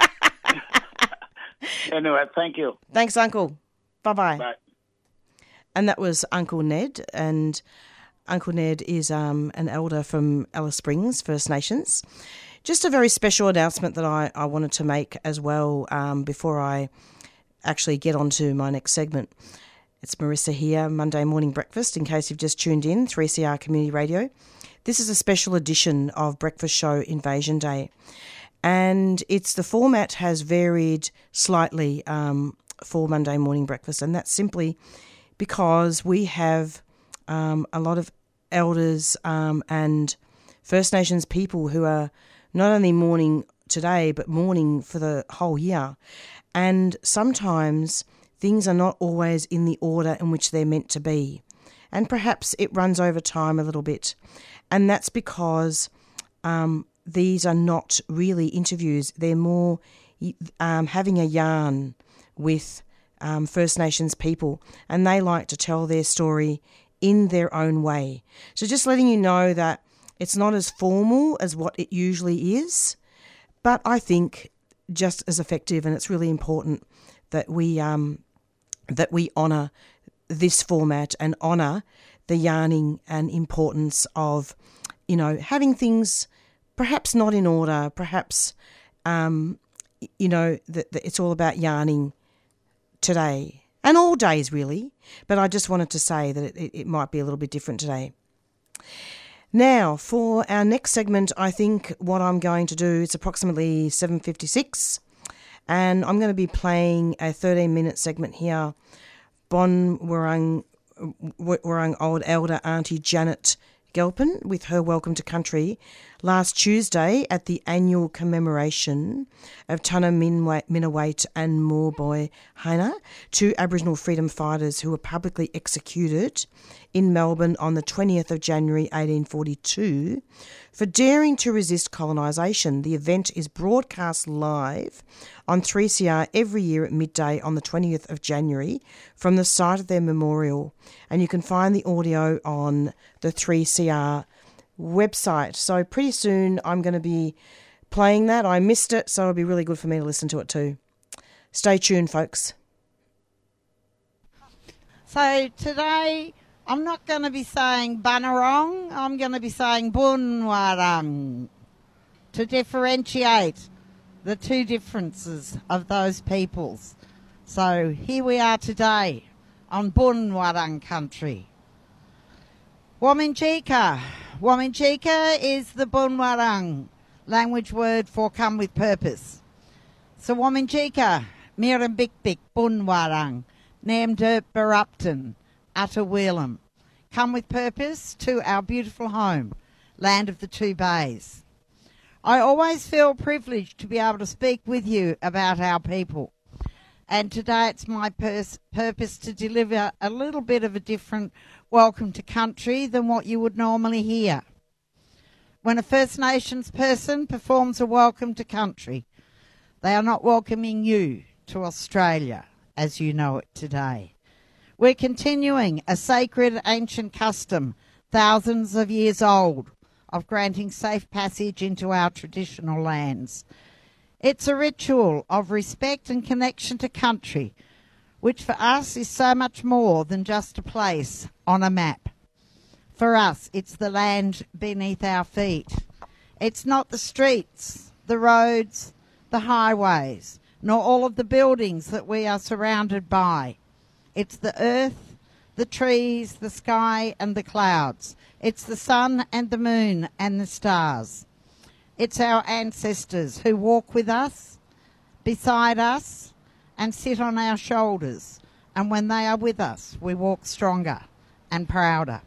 Anyway, thank you. Thanks, Uncle. Bye-bye. Bye. And that was Uncle Ned, and Uncle Ned is an elder from Alice Springs First Nations. Just a very special announcement that I wanted to make as well before I actually get on to my next segment. It's Marissa here, Monday Morning Breakfast, in case you've just tuned in, 3CR Community Radio. This is a special edition of Breakfast Show Invasion Day. And the format has varied slightly for Monday Morning Breakfast, and that's simply because we have a lot of elders and First Nations people who are not only mourning today, but mourning for the whole year. And sometimes things are not always in the order in which they're meant to be. And perhaps it runs over time a little bit. And that's because these are not really interviews. They're more having a yarn with First Nations people, and they like to tell their story in their own way. So just letting you know that it's not as formal as what it usually is, but I think just as effective, and it's really important that we honour this format and honour the yarning and importance of, having things perhaps not in order, perhaps, that it's all about yarning today and all days really, but I just wanted to say that it might be a little bit different today. Now, for our next segment, I think what I'm going to do, it's approximately 7:56, and I'm going to be playing a 13-minute segment here Bon Wurrung Old Elder Auntie Janet Gelpin with her Welcome to Country last Tuesday at the annual commemoration of Tana Minawait and Morboy Haina, two Aboriginal freedom fighters who were publicly executed in Melbourne on the 20th of January 1842 for daring to resist colonisation. The event is broadcast live on 3CR every year at midday on the 20th of January from the site of their memorial, and you can find the audio on the 3CR website. So pretty soon I'm going to be playing that. I missed it, so it'll be really good for me to listen to it too. Stay tuned, folks. So today I'm not going to be saying Bunurong, I'm going to be saying Bunwarang to differentiate the two differences of those peoples. So here we are today on Bunwarang country. Wominjeka. Wominjeka is the Bunwarang language word for come with purpose. So Wominjeka, Mirambikbik, Bunwarang, Namderp Barupton, Ataweelam, come with purpose to our beautiful home, land of the two bays. I always feel privileged to be able to speak with you about our people. And today it's my purpose to deliver a little bit of a different welcome to country than what you would normally hear. When a First Nations person performs a welcome to country, they are not welcoming you to Australia as you know it today. We're continuing a sacred ancient custom, thousands of years old, of granting safe passage into our traditional lands. It's a ritual of respect and connection to country, which for us is so much more than just a place on a map. For us, it's the land beneath our feet. It's not the streets, the roads, the highways, nor all of the buildings that we are surrounded by. It's the earth, the trees, the sky and the clouds. It's the sun and the moon and the stars. It's our ancestors who walk with us, beside us, and sit on our shoulders. And when they are with us, we walk stronger and prouder.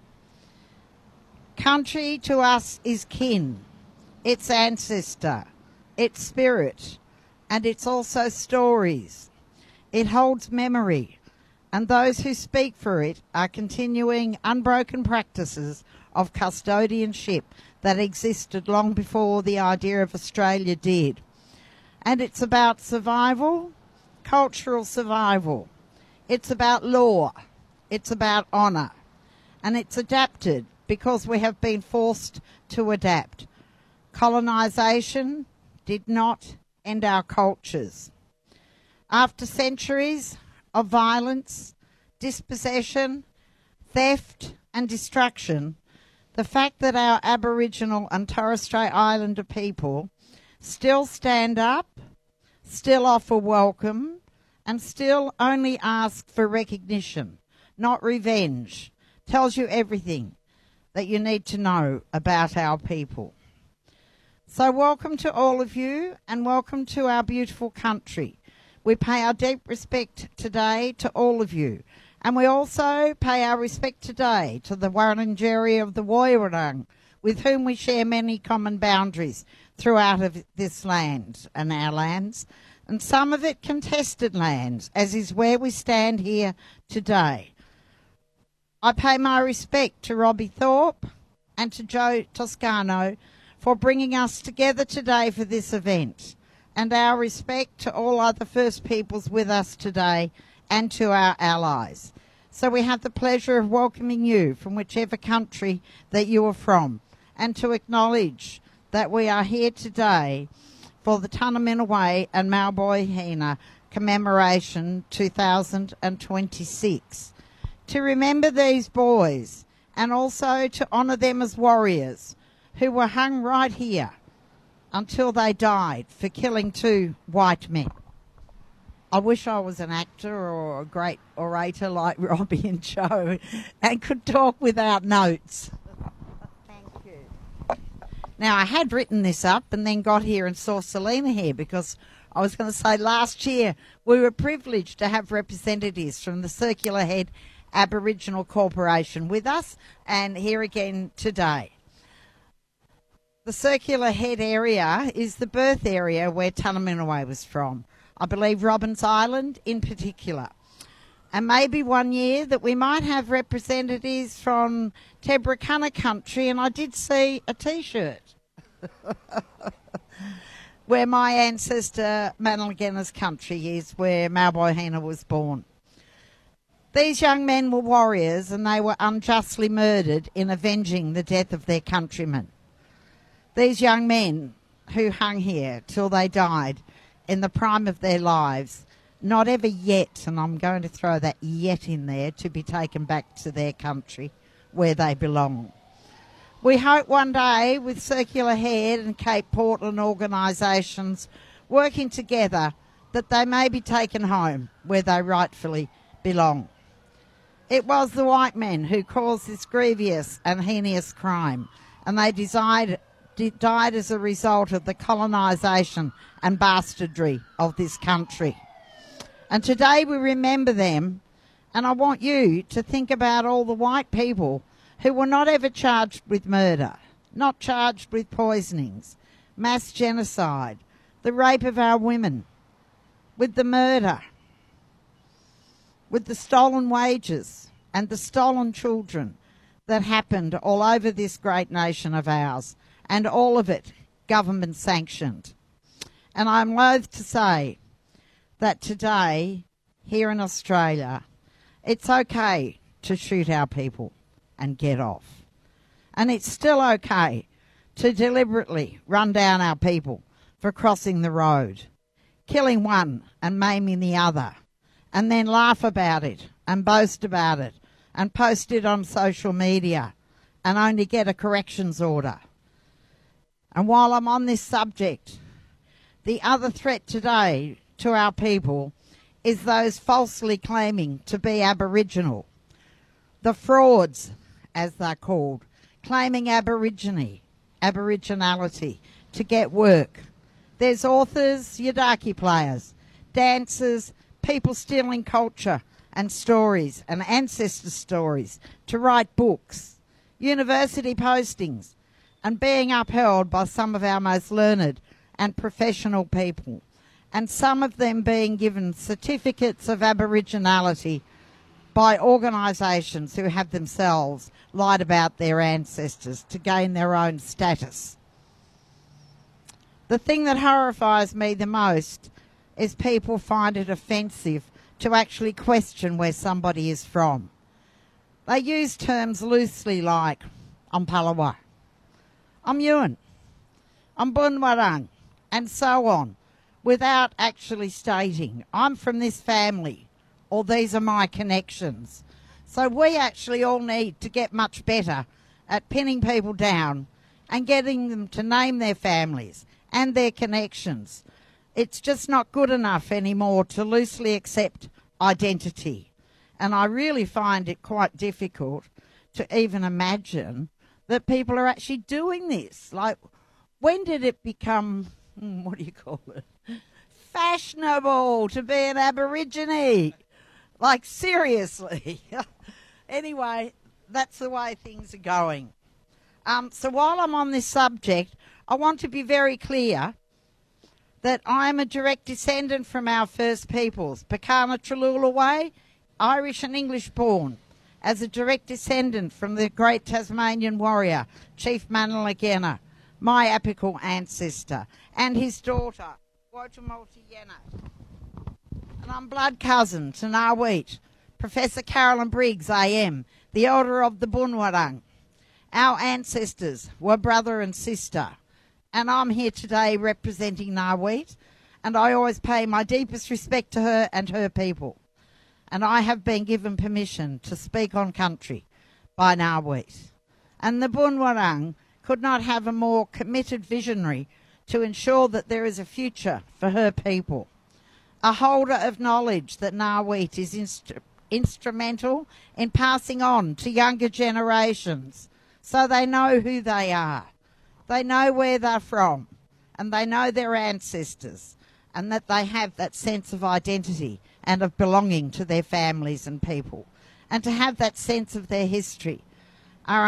Country to us is kin, it's ancestor, it's spirit, and it's also stories. It holds memory, and those who speak for it are continuing unbroken practices of custodianship that existed long before the idea of Australia did. And it's about survival, cultural survival. It's about law. It's about honour. And it's adapted because we have been forced to adapt. Colonisation did not end our cultures. After centuries of violence, dispossession, theft and destruction, the fact that our Aboriginal and Torres Strait Islander people still stand up, still offer welcome, and still only ask for recognition, not revenge, tells you everything that you need to know about our people. So welcome to all of you and welcome to our beautiful country. We pay our deep respect today to all of you. And we also pay our respect today to the Wurundjeri of the Woiwurrung, with whom we share many common boundaries throughout of this land and our lands, and some of it contested lands, as is where we stand here today. I pay my respect to Robbie Thorpe and to Joe Toscano for bringing us together today for this event, and our respect to all other First Peoples with us today and to our allies. So we have the pleasure of welcoming you from whichever country that you are from, and to acknowledge that we are here today for the Tunaminaway and Malboy Hina commemoration 2026. To remember these boys and also to honour them as warriors who were hung right here until they died for killing two white men. I wish I was an actor or a great orator like Robbie and Joe and could talk without notes. Thank you. Now, I had written this up and then got here and saw Selena here because I was going to say last year we were privileged to have representatives from the Circular Head Aboriginal Corporation with us, and here again today. The Circular Head area is the birth area where Tunnerminnerwait was from. I believe Robbins Island in particular. And maybe one year that we might have representatives from Tebracunna country, and I did see a T-shirt where my ancestor Manalagena's country is, where Malbohina was born. These young men were warriors, and they were unjustly murdered in avenging the death of their countrymen. These young men who hung here till they died in the prime of their lives, not ever yet, and I'm going to throw that yet in there, to be taken back to their country where they belong. We hope one day, with Circular Head and Cape Portland organisations working together, that they may be taken home where they rightfully belong. It was the white men who caused this grievous and heinous crime, and they died as a result of the colonisation and bastardry of this country. And today we remember them, and I want you to think about all the white people who were not ever charged with murder, not charged with poisonings, mass genocide, the rape of our women, with the murder, with the stolen wages and the stolen children that happened all over this great nation of ours, and all of it government sanctioned. And I'm loath to say that today, here in Australia, it's okay to shoot our people and get off. And it's still okay to deliberately run down our people for crossing the road, killing one and maiming the other, and then laugh about it and boast about it and post it on social media and only get a corrections order. And while I'm on this subject, the other threat today to our people is those falsely claiming to be Aboriginal. The frauds, as they're called, claiming Aboriginality to get work. There's authors, yidaki players, dancers, people stealing culture and stories and ancestor stories to write books, university postings, and being upheld by some of our most learned and professional people, and some of them being given certificates of Aboriginality by organisations who have themselves lied about their ancestors to gain their own status. The thing that horrifies me the most is people find it offensive to actually question where somebody is from. They use terms loosely like, I'm Palawa, I'm Yuin, I'm Bunwarang, and so on, without actually stating, I'm from this family, or these are my connections. So we actually all need to get much better at pinning people down and getting them to name their families and their connections. It's just not good enough anymore to loosely accept identity. And I really find it quite difficult to even imagine that people are actually doing this. Like, when did it become, what do you call it, fashionable to be an Aborigine? Like, seriously. Anyway, that's the way things are going. So while I'm on this subject, I want to be very clear that I'm a direct descendant from our First Peoples, Pakana Trululaway, Irish and English born, as a direct descendant from the great Tasmanian warrior, Chief Manalagena, my apical ancestor, and his daughter, Wotumulti Yena. And I'm blood cousin to Narweet, Professor Carolyn Briggs, AM, the elder of the Bunwarang. Our ancestors were brother and sister, and I'm here today representing Narweet, and I always pay my deepest respect to her and her people. And I have been given permission to speak on country by Narweet. And the Bunwarang could not have a more committed visionary to ensure that there is a future for her people. A holder of knowledge that Narweet is instrumental in passing on to younger generations so they know who they are. They know where they're from, and they know their ancestors, and that they have that sense of identity and of belonging to their families and people, and to have that sense of their history, are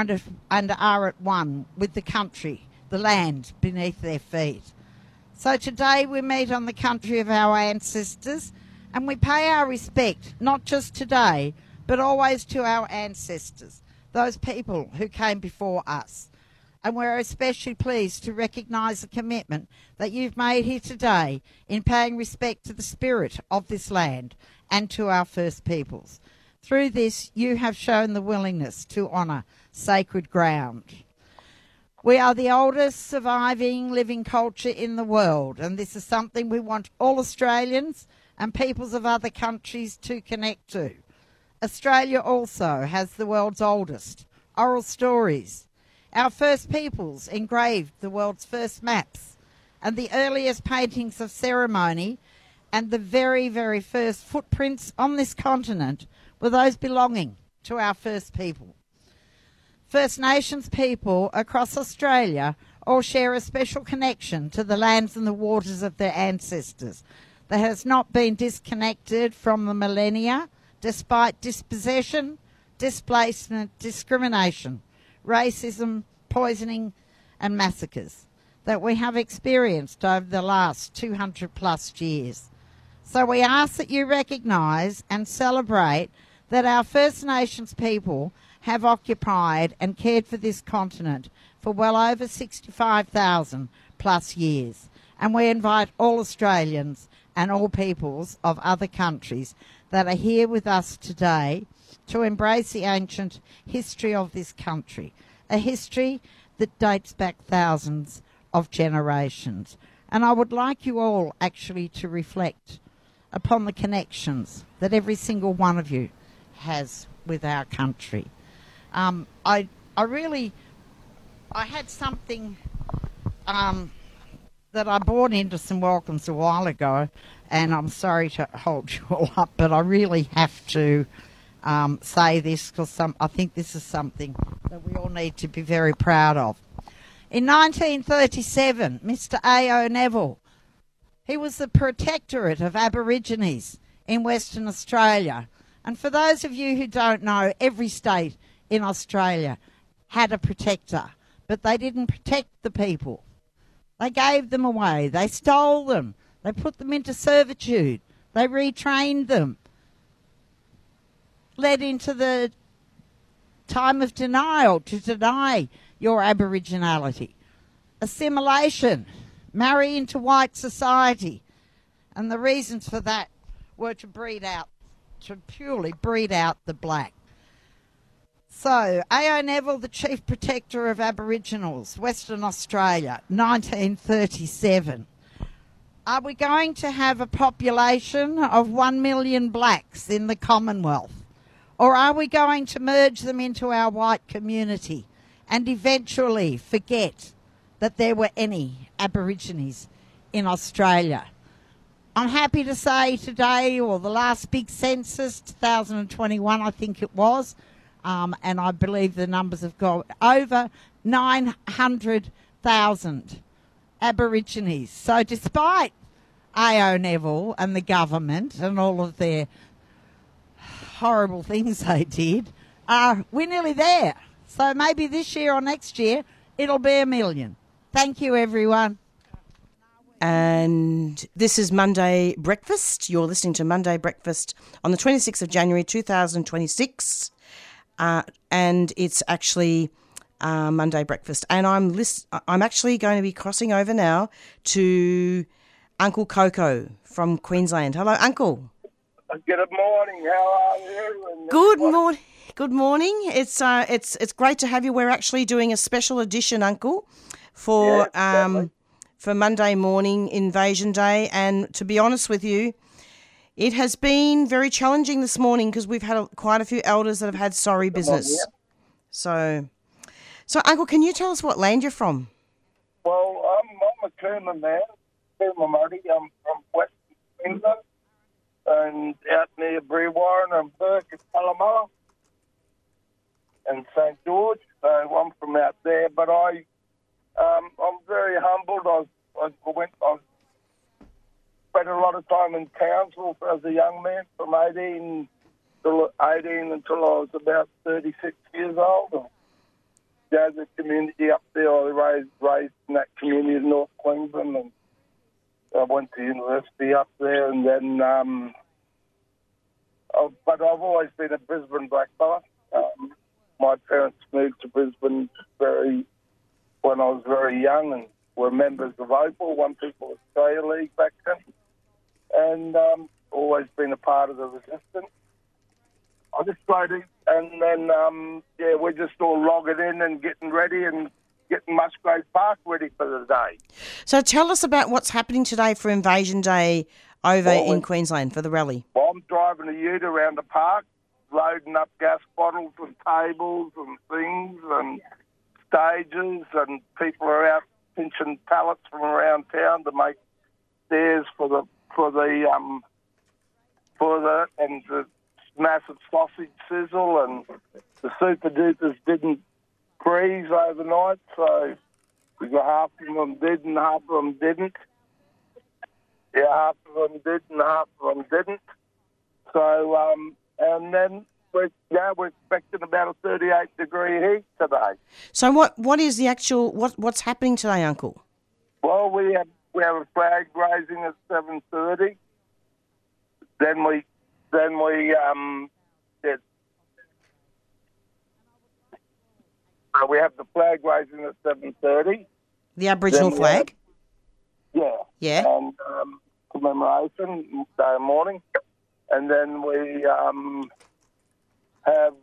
at one with the country, the land beneath their feet. So today we meet on the country of our ancestors, and we pay our respect, not just today, but always to our ancestors, those people who came before us. And we're especially pleased to recognise the commitment that you've made here today in paying respect to the spirit of this land and to our First Peoples. Through this, you have shown the willingness to honour sacred ground. We are the oldest surviving living culture in the world, and this is something we want all Australians and peoples of other countries to connect to. Australia also has the world's oldest oral stories. Our First Peoples engraved the world's first maps and the earliest paintings of ceremony, and the very, very first footprints on this continent were those belonging to our First People. First Nations people across Australia all share a special connection to the lands and the waters of their ancestors that has not been disconnected from the millennia, despite dispossession, displacement, discrimination, racism, poisoning and massacres that we have experienced over the last 200 plus years. So we ask that you recognise and celebrate that our First Nations people have occupied and cared for this continent for well over 65,000 plus years. And we invite all Australians and all peoples of other countries that are here with us today to embrace the ancient history of this country, a history that dates back thousands of generations. And I would like you all actually to reflect upon the connections that every single one of you has with our country. I had something that I bought into some welcomes a while ago, and I'm sorry to hold you all up, but I really have to say this because I think this is something that we all need to be very proud of. In 1937, Mr. A.O. Neville, he was the Protectorate of Aborigines in Western Australia. And for those of you who don't know, every state in Australia had a protector, but they didn't protect the people. They gave them away. They stole them. They put them into servitude. They retrained them. Led into the time of denial to deny your Aboriginality. Assimilation. Marry into white society. And the reasons for that were to purely breed out the black. So, A.O. Neville, the Chief Protector of Aboriginals, Western Australia, 1937. Are we going to have a population of 1 million blacks in the Commonwealth? Or are we going to merge them into our white community and eventually forget that there were any Aborigines in Australia? I'm happy to say today, or the last big census, 2021 I think it was, and I believe the numbers have gone over 900,000 Aborigines. So despite A.O. Neville and the government and all of their horrible things they did, we're nearly there. So maybe this year or next year it'll be 1 million. Thank you, everyone. And this is Monday Breakfast. You're listening to Monday Breakfast on the 26th of January 2026. And it's actually Monday Breakfast. And I'm actually going to be crossing over now to Uncle Coco from Queensland. Hello, Uncle. Good morning. How are you? Good morning. It's great to have you. We're actually doing a special edition, Uncle, for Monday morning Invasion Day. And to be honest with you, it has been very challenging this morning because we've had quite a few elders that have had sorry business. So Uncle, can you tell us what land you're from? Well, I'm a Cooma man, Cooma Māori. I'm from Western Queensland and out near Brewarren and Burke and Pallamala and St. George. So I'm from out there, but I'm very humbled. I spent a lot of time in Townsville as a young man from 18 until I was about 36 years old. The community up there, I raised in that community in North Queensland, and I went to university up there, and then, but I've always been a Brisbane blackfellow. My parents moved to Brisbane when I was very young, and were members of OPAL, One People Australia League back then, and always been a part of the resistance. I just voted, and then, we're just all logging in and getting ready and getting Musgrave Park ready for the day. So tell us about what's happening today for Invasion Day over in Queensland for the rally. Well, I'm driving a ute around the park, loading up gas bottles and tables and things and stages, and people are out pinching pallets from around town to make stairs for the massive sausage sizzle, and the Super Dupers didn't freeze overnight, so we got half of them did and half of them didn't. Yeah, half of them did and half of them didn't. So, and then we're expecting about a 38-degree heat today. So what is the actual, what's happening today, Uncle? Well, we have a flag raising at 7:30. Then we have the flag raising at 7:30. The Aboriginal flag? Yeah. And commemoration day morning. And then we have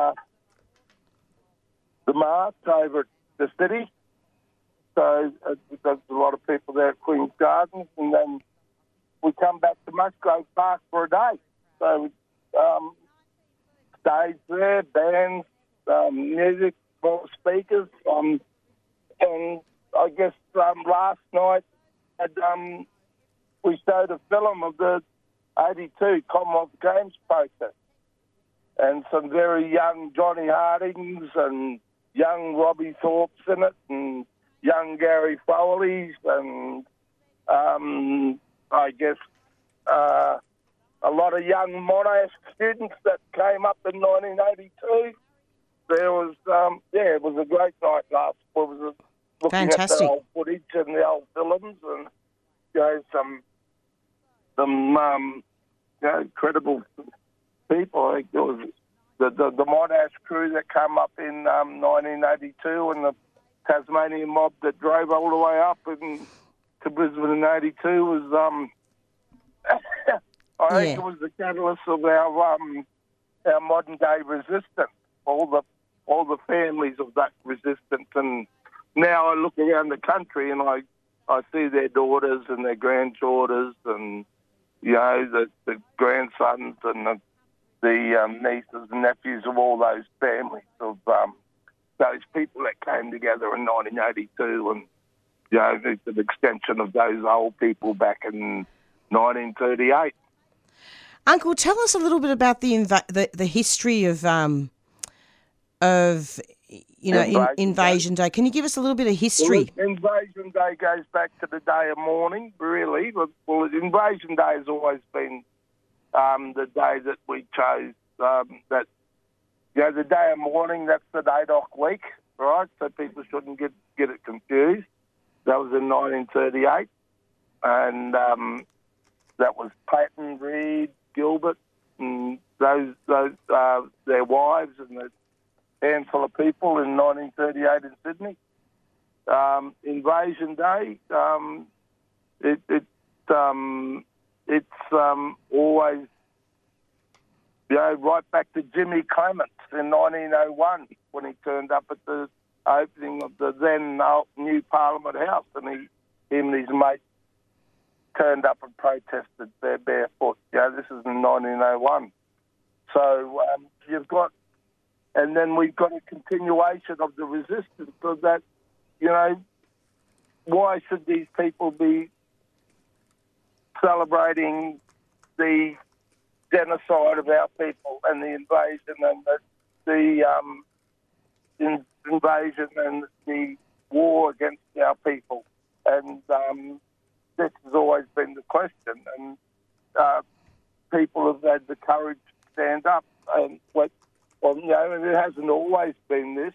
the march over at the city. So there's a lot of people there at Queen's Gardens. And then we come back to Musgrave Park for a day. So stage there, bands, music, more speakers. And I guess last night we showed a film of the 82 Commonwealth Games protest, and some very young Johnny Hardings and young Robbie Thorpes in it, and young Gary Foley's, and I guess a lot of young Monash students that came up in 1982. There was, it was a great night last. It was looking Fantastic. at the old footage and the old films, and some incredible people. I think there was the Monash crew that came up in 1982, and the Tasmanian mob that drove all the way up to Brisbane in 82 was. I think it was the catalyst of our modern day resistance. All the families of that resistance, and now I look around the country and I see their daughters and their granddaughters, and the grandsons and the nieces and nephews of all those families of those people that came together in 1982, and it's an extension of those old people back in 1938. Uncle, tell us a little bit about the history of Invasion Day. Can you give us a little bit of history? Well, Invasion Day goes back to the day of mourning, really. Well, Invasion Day has always been the day that we chose. The day of mourning, that's the NAIDOC week, right? So people shouldn't get it confused. That was in 1938, and that was Patton, Reed, Gilbert, and those their wives and the handful of people in 1938 in Sydney. Invasion Day, it's always, right back to Jimmy Clements in 1901 when he turned up at the opening of the then new Parliament House, and him and his mate turned up and protested there barefoot. This is in 1901. So you've got, and then we've got a continuation of the resistance so that, why should these people be celebrating the genocide of our people and the invasion and the invasion and the war against our people? And this has always been the question, and people have had the courage to stand up. And and it hasn't always been this.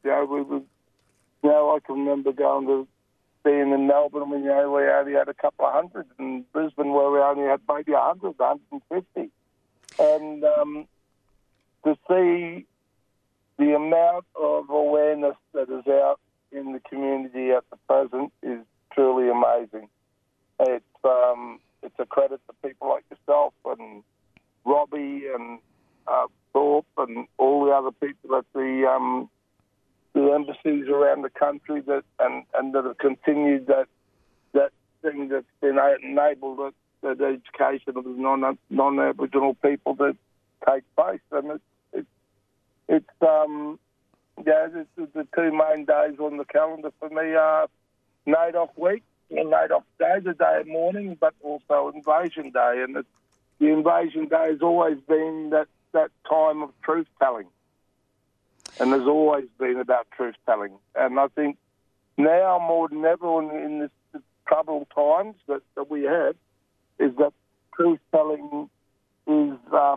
I can remember going to being in Melbourne when we only had a couple of hundred, in Brisbane where we only had maybe 100, 150. And to see the amount of awareness that is out in the community at the present is truly amazing. It's a credit to people like yourself and Robbie and Thorpe and all the other people at the embassies around the country that have continued that thing that's been enabled the education of the non-Aboriginal people to take place. And it's the two main days on the calendar for me are NAIDOC week, NAIDOC day, the day of mourning, but also Invasion Day. And the Invasion Day has always been that time of truth-telling. And there's always been about truth-telling. And I think now more than ever in this troubled times that we have, is that truth-telling is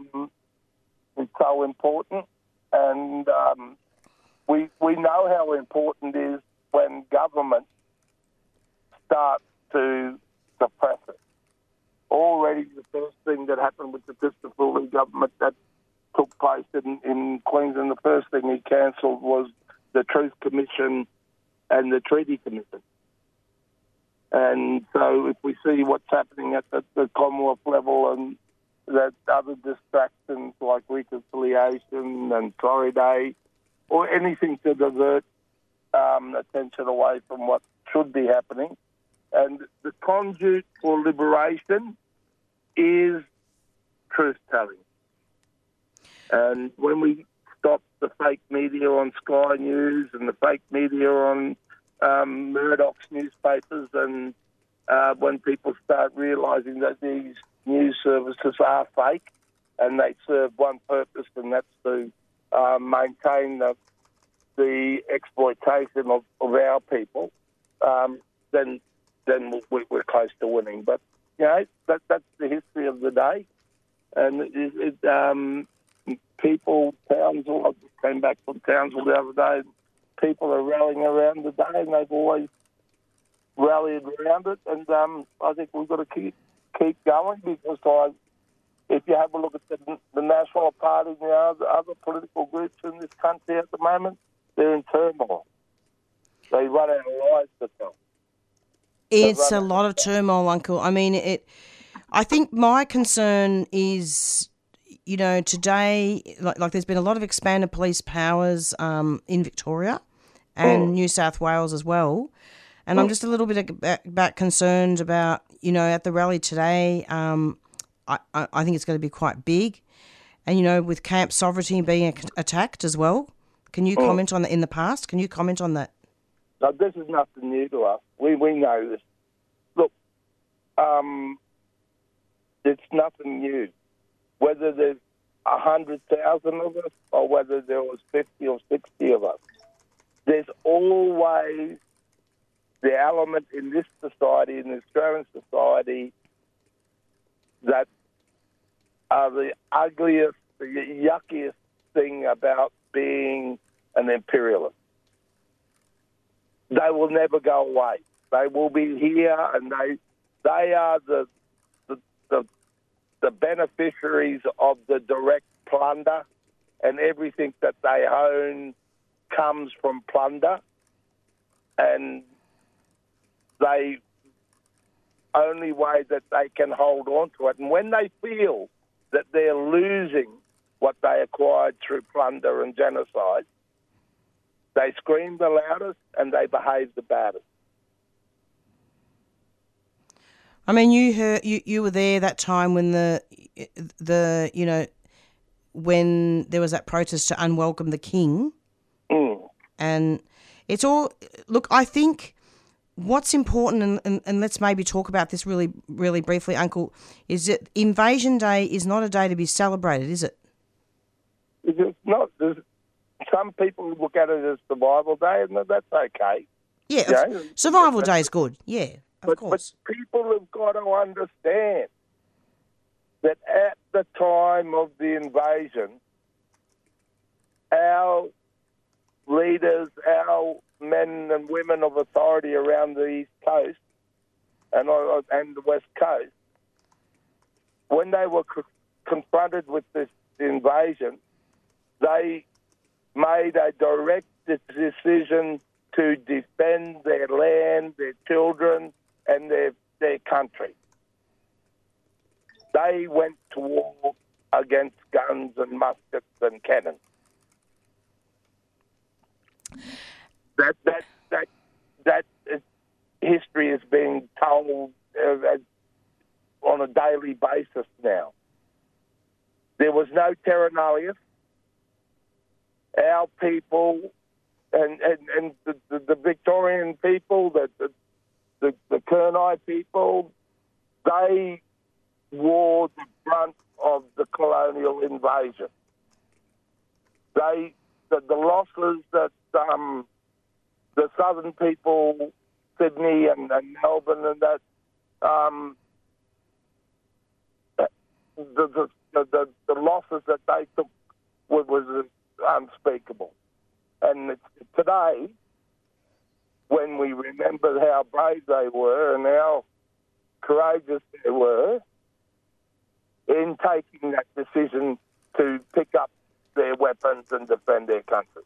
so important. And we know how important it is when government starts to suppress it. Already the first thing that happened with the Christopher Lee government that took place in Queensland, the first thing he cancelled was the Truth Commission and the Treaty Commission. And so if we see what's happening at the Commonwealth level and that other distractions like reconciliation and Sorry Day or anything to divert attention away from what should be happening. And the conduit for liberation is truth-telling. And when we stop the fake media on Sky News and the fake media on Murdoch's newspapers, and when people start realising that these news services are fake and they serve one purpose, and that's to maintain the exploitation of our people, then we're close to winning. But that's the history of the day, and people, Townsville, I just came back from Townsville the other day, and people are rallying around the day, and they've always rallied around it, and I think we've got to keep going, because if you have a look at the National Party and the other political groups in this country at the moment, they're in turmoil. They run out of lies to tell. It's a lot of turmoil, Uncle. I mean, I think my concern is, today, like there's been a lot of expanded police powers in Victoria and New South Wales as well. And I'm just a little bit about concerned about, at the rally today, I think it's going to be quite big. And, with camp sovereignty being attacked as well. Can you comment on that in the past? Can you comment on that? No, this is nothing new to us. We know this. Look, it's nothing new. Whether there's 100,000 of us or whether there was 50 or 60 of us, there's always the element in this society, in the Australian society, that are the ugliest, the yuckiest thing about being an imperialist. They will never go away. They will be here, and they are the beneficiaries of the direct plunder, and everything that they own comes from plunder, and the only way that they can hold on to it. And when they feel that they're losing what they acquired through plunder and genocide, they scream the loudest and they behave the baddest. I mean, you were there that time when when there was that protest to unwelcome the king, and it's all. Look, I think what's important, and let's maybe talk about this really, really briefly, Uncle, is that Invasion Day is not a day to be celebrated, is it? It's not. Some people look at it as Survival Day, and that's okay. Yeah, Survival Day is good, yeah. Of course. But people have got to understand that at the time of the invasion, our leaders, our men and women of authority around the East Coast and the West Coast, when they were confronted with this invasion, they made a direct decision to defend their land, their children, and their country. They went to war against guns and muskets and cannons. That history is being told on a daily basis now. There was no terra nullius. Our people and the Victorian people, the Kurnai people, they wore the brunt of the colonial invasion. The losses that the southern people, Sydney and Melbourne, and that the losses that they took was unspeakable. And today, when we remember how brave they were and how courageous they were in taking that decision to pick up their weapons and defend their country.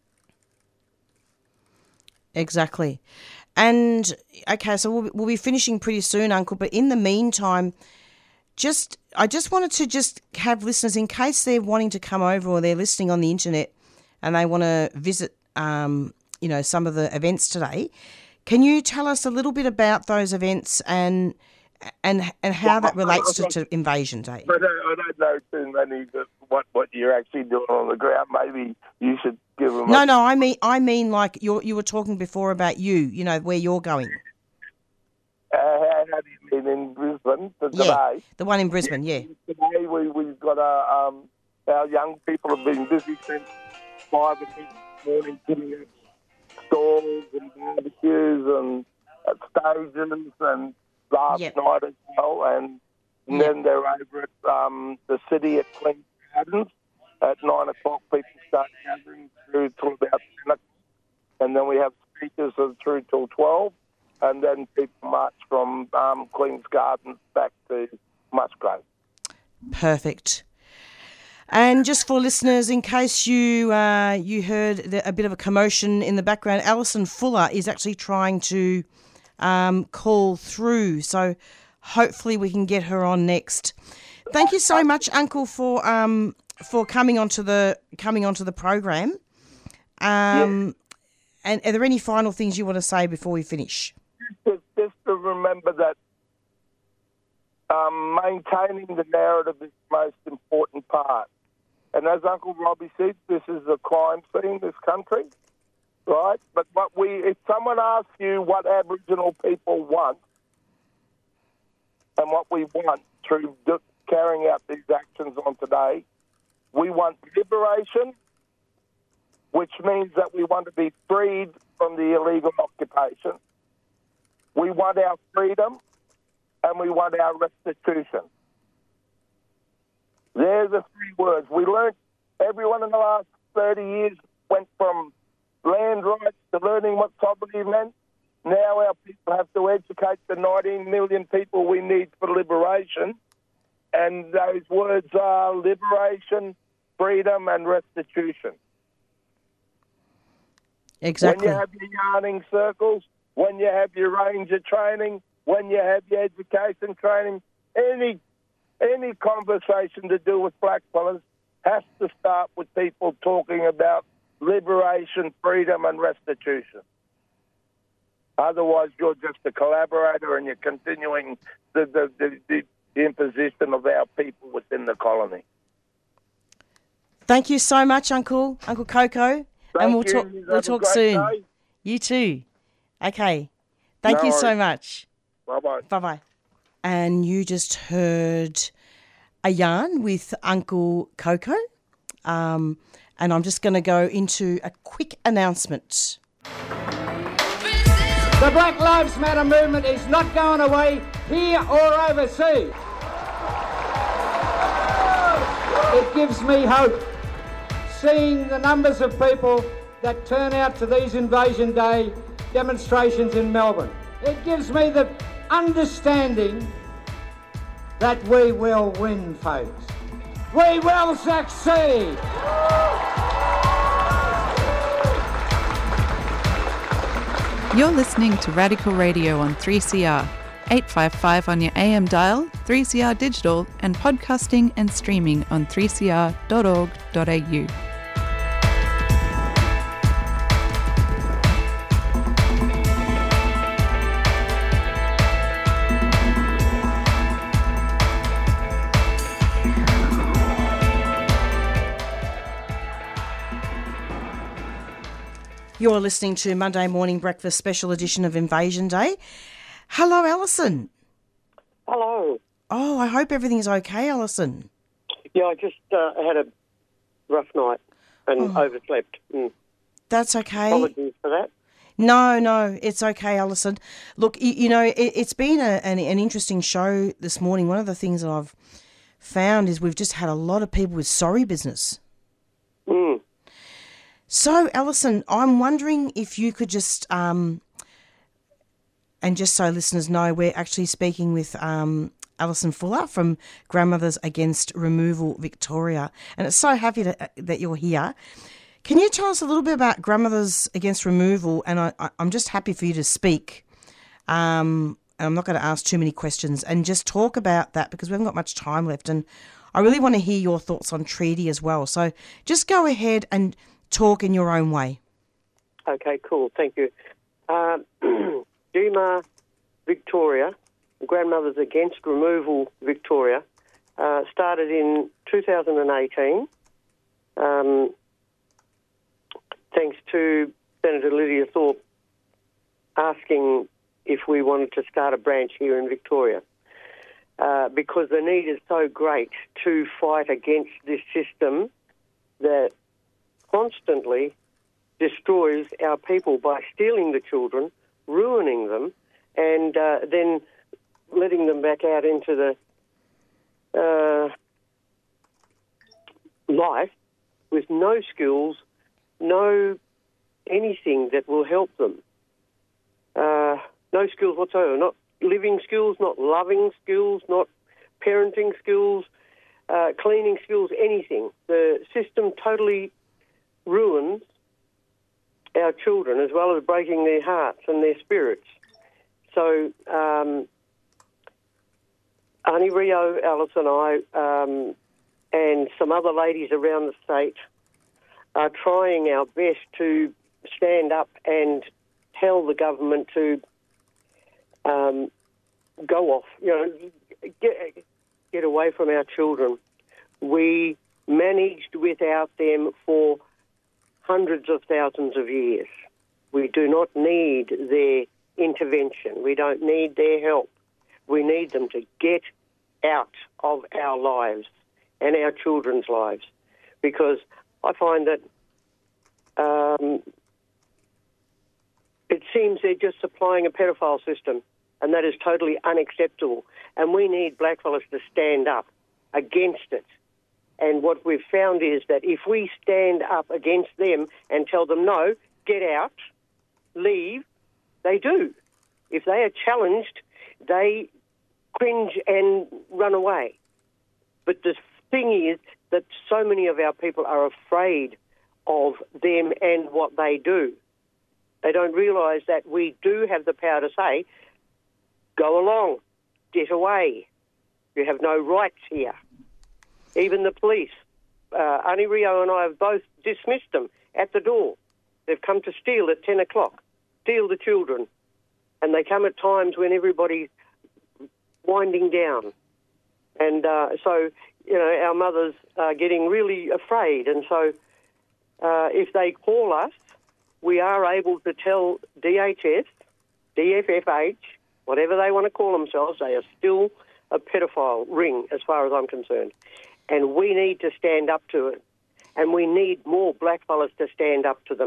Exactly. And, okay, so we'll be finishing pretty soon, Uncle, but in the meantime, I just wanted to just have listeners, in case they're wanting to come over or they're listening on the internet and they want to visit, some of the events today, can you tell us a little bit about those events and how that relates to Invasion Day? I don't know too many what you're actually doing on the ground. Maybe you should give them. No, I mean like you were talking before about where you're going. How do you mean in Brisbane today? The one in Brisbane, yeah. Today we've got our young people have been busy since 5 o'clock this morning, putting up stalls and barbecues and stages, and last night as well, and then they're over at the city at Queen's Gardens at 9 o'clock. People start gathering through till about 10 o'clock, and then we have speakers through till 12, and then people march from Queen's Gardens back to Musgrave. Perfect. And just for listeners, in case you heard a bit of a commotion in the background, Alison Fuller is actually trying to call through, so hopefully we can get her on next. Thank you so much, Uncle, for coming onto the program. And are there any final things you want to say before we finish? Just to remember that maintaining the narrative is the most important part. And as Uncle Robbie said, this is a crime scene, this country, right? But if someone asks you what Aboriginal people want and what we want through carrying out these actions on today, we want liberation, which means that we want to be freed from the illegal occupation. We want our freedom, and we want our restitution. They're the three words. We learned, everyone in the last 30 years went from land rights to learning what sovereignty meant. Now our people have to educate the 19 million people we need for liberation. And those words are liberation, freedom, and restitution. Exactly. When you have your yarning circles, when you have your ranger training, when you have your education training, any conversation to do with blackfellas has to start with people talking about liberation, freedom, and restitution. Otherwise, you're just a collaborator and you're continuing the imposition of our people within the colony. Thank you so much, Uncle Coco. And we'll talk soon. Day. You too. Okay. Thank you so much. Bye-bye. Bye-bye. And you just heard a yarn with Uncle Coco. And I'm just going to go into a quick announcement. Brazil! The Black Lives Matter movement is not going away here or overseas. It gives me hope seeing the numbers of people that turn out to these Invasion Day demonstrations in Melbourne. It gives me the understanding that we will win, folks. We will succeed. You're listening to Radical Radio on 3CR, 855 on your AM dial, 3CR digital, and podcasting and streaming on 3cr.org.au. You're listening to Monday Morning Breakfast Special Edition of Invasion Day. Hello, Alison. Hello. Oh, I hope everything's okay, Alison. Yeah, I just had a rough night and overslept. That's okay. Apologies for that. No, it's okay, Alison. Look, you know, it's been an interesting show this morning. One of the things that I've found is we've just had a lot of people with sorry business. So, Alison, I'm wondering if you could just, and just so listeners know, we're actually speaking with Alison Fuller from Grandmothers Against Removal Victoria, and it's so happy that you're here. Can you tell us a little bit about Grandmothers Against Removal? And I'm just happy for you to speak, and I'm not going to ask too many questions, and just talk about that because we haven't got much time left, and I really want to hear your thoughts on treaty as well. So just go ahead and talk in your own way. Okay, cool. Thank you. GMAR Victoria, Grandmothers Against Removal Victoria, started in 2018, thanks to Senator Lydia Thorpe asking if we wanted to start a branch here in Victoria, because the need is so great to fight against this system that constantly destroys our people by stealing the children, ruining them, and then letting them back out into the life with no skills, no anything that will help them. No skills whatsoever, not living skills, not loving skills, not parenting skills, cleaning skills, anything. The system totally ruins our children as well as breaking their hearts and their spirits. So Auntie Rio, Alice and I and some other ladies around the state are trying our best to stand up and tell the government to go off, get away from our children. We managed without them for hundreds of thousands of years. We do not need their intervention. We don't need their help. We need them to get out of our lives and our children's lives, because I find that it seems they're just supplying a pedophile system, and that is totally unacceptable. And we need blackfellas to stand up against it. And what we've found is that if we stand up against them and tell them, no, get out, leave, they do. If they are challenged, they cringe and run away. But the thing is that so many of our people are afraid of them and what they do. They don't realise that we do have the power to say, go along, get away. You have no rights here. Even the police, Auntie Rio and I have both dismissed them at the door. They've come to steal at 10 o'clock, steal the children. And they come at times when everybody's winding down. And so, our mothers are getting really afraid. And so if they call us, we are able to tell DHS, DFFH, whatever they want to call themselves, they are still a pedophile ring as far as I'm concerned. And we need to stand up to it. And we need more blackfellas to stand up to them.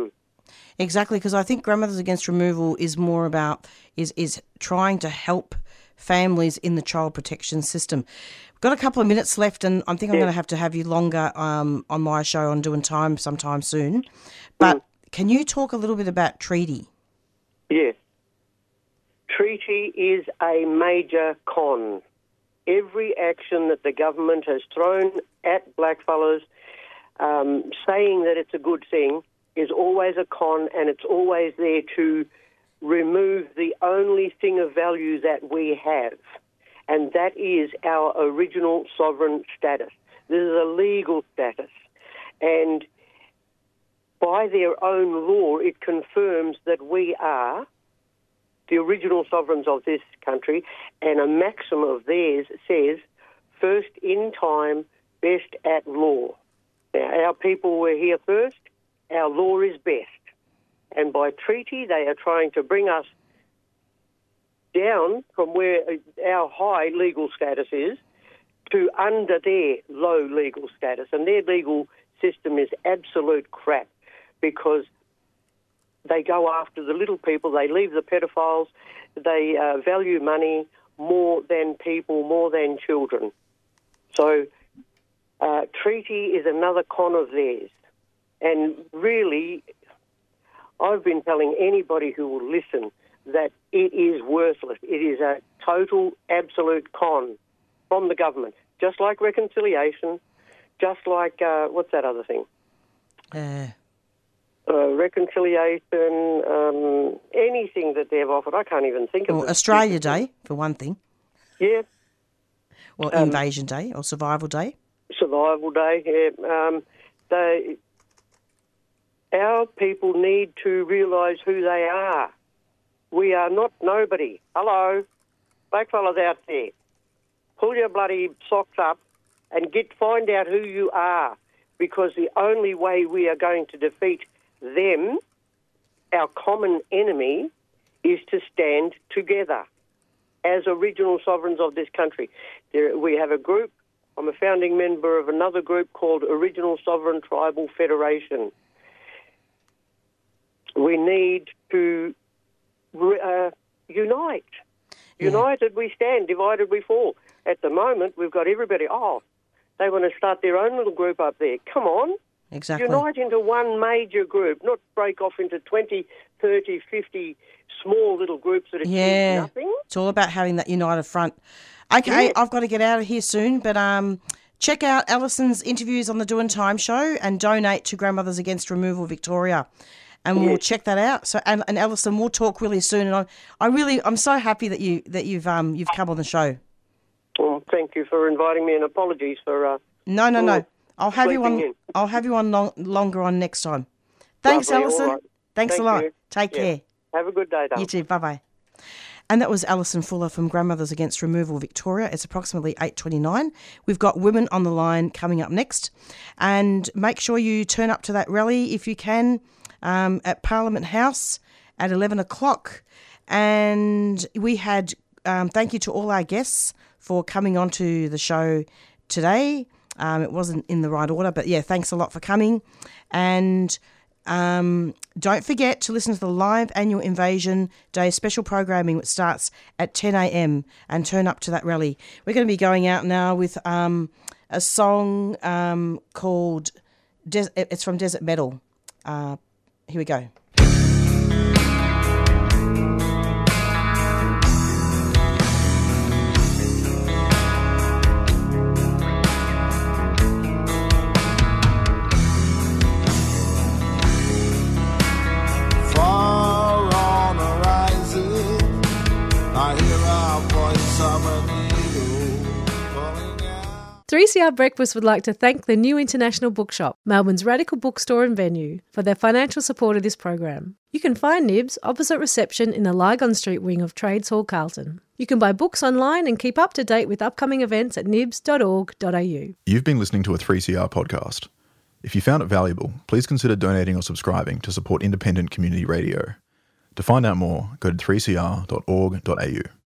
Exactly, because I think Grandmothers Against Removal is more about is trying to help families in the child protection system. We've got a couple of minutes left, and I think I'm going to have you longer on my show on Doing Time sometime soon. But can you talk a little bit about Treaty? Yes. Treaty is a major con. Every action that the government has thrown at blackfellas, saying that it's a good thing, is always a con, and it's always there to remove the only thing of value that we have, and that is our original sovereign status. This is a legal status, and by their own law, it confirms that we are the original sovereigns of this country, and a maxim of theirs says, first in time, best at law. Now, our people were here first, our law is best. And by treaty, they are trying to bring us down from where our high legal status is to under their low legal status. And their legal system is absolute crap because they go after the little people, they leave the pedophiles, they value money more than people, more than children. So treaty is another con of theirs. And really, I've been telling anybody who will listen that it is worthless. It is a total, absolute con from the government, just like reconciliation, just like, what's that other thing? Reconciliation, anything that they've offered. I can't even think of it. Australia Day, for one thing. Yeah. Well, Invasion Day or Survival Day. Survival Day, yeah. Our people need to realise who they are. We are not nobody. Hello, blackfellas out there. Pull your bloody socks up and find out who you are, because the only way we are going to defeat them, our common enemy, is to stand together as original sovereigns of this country. We have a group. I'm a founding member of another group called Original Sovereign Tribal Federation. We need to unite. Yeah. United we stand, divided we fall. At the moment, we've got everybody, they want to start their own little group up there. Come on. Exactly. Unite into one major group, not break off into 20, 30, 50 small little groups that achieve nothing. It's all about having that united front. Okay, I've got to get out of here soon, but check out Alison's interviews on the Doing Time show and donate to Grandmothers Against Removal Victoria. And we'll check that out. So, and Alison, we'll talk really soon. And I'm so happy that you've come on the show. Well, thank you for inviting me, and apologies for. No. I'll have you on. I'll have you on longer on next time. Thanks, Lovely, Alison. right. Thanks a lot. You. Take care. Have a good day, darling. You too. Bye bye. And that was Alison Fuller from Grandmothers Against Removal Victoria. It's approximately 8:29. We've got women on the line coming up next, and make sure you turn up to that rally if you can. At Parliament House at 11 o'clock. And we had, thank you to all our guests for coming onto the show today. It wasn't in the right order, but yeah, thanks a lot for coming. And don't forget to listen to the live annual Invasion Day special programming, which starts at 10 a.m. and turn up to that rally. We're going to be going out now with a song called, it's from Desert Metal. Here we go. Far on the horizon, I hear our voice of an eagle calling out. 3CR Breakfast would like to thank the New International Bookshop, Melbourne's radical bookstore and venue, for their financial support of this program. You can find Nibs opposite reception in the Lygon Street wing of Trades Hall, Carlton. You can buy books online and keep up to date with upcoming events at nibs.org.au. You've been listening to a 3CR podcast. If you found it valuable, please consider donating or subscribing to support independent community radio. To find out more, go to 3cr.org.au.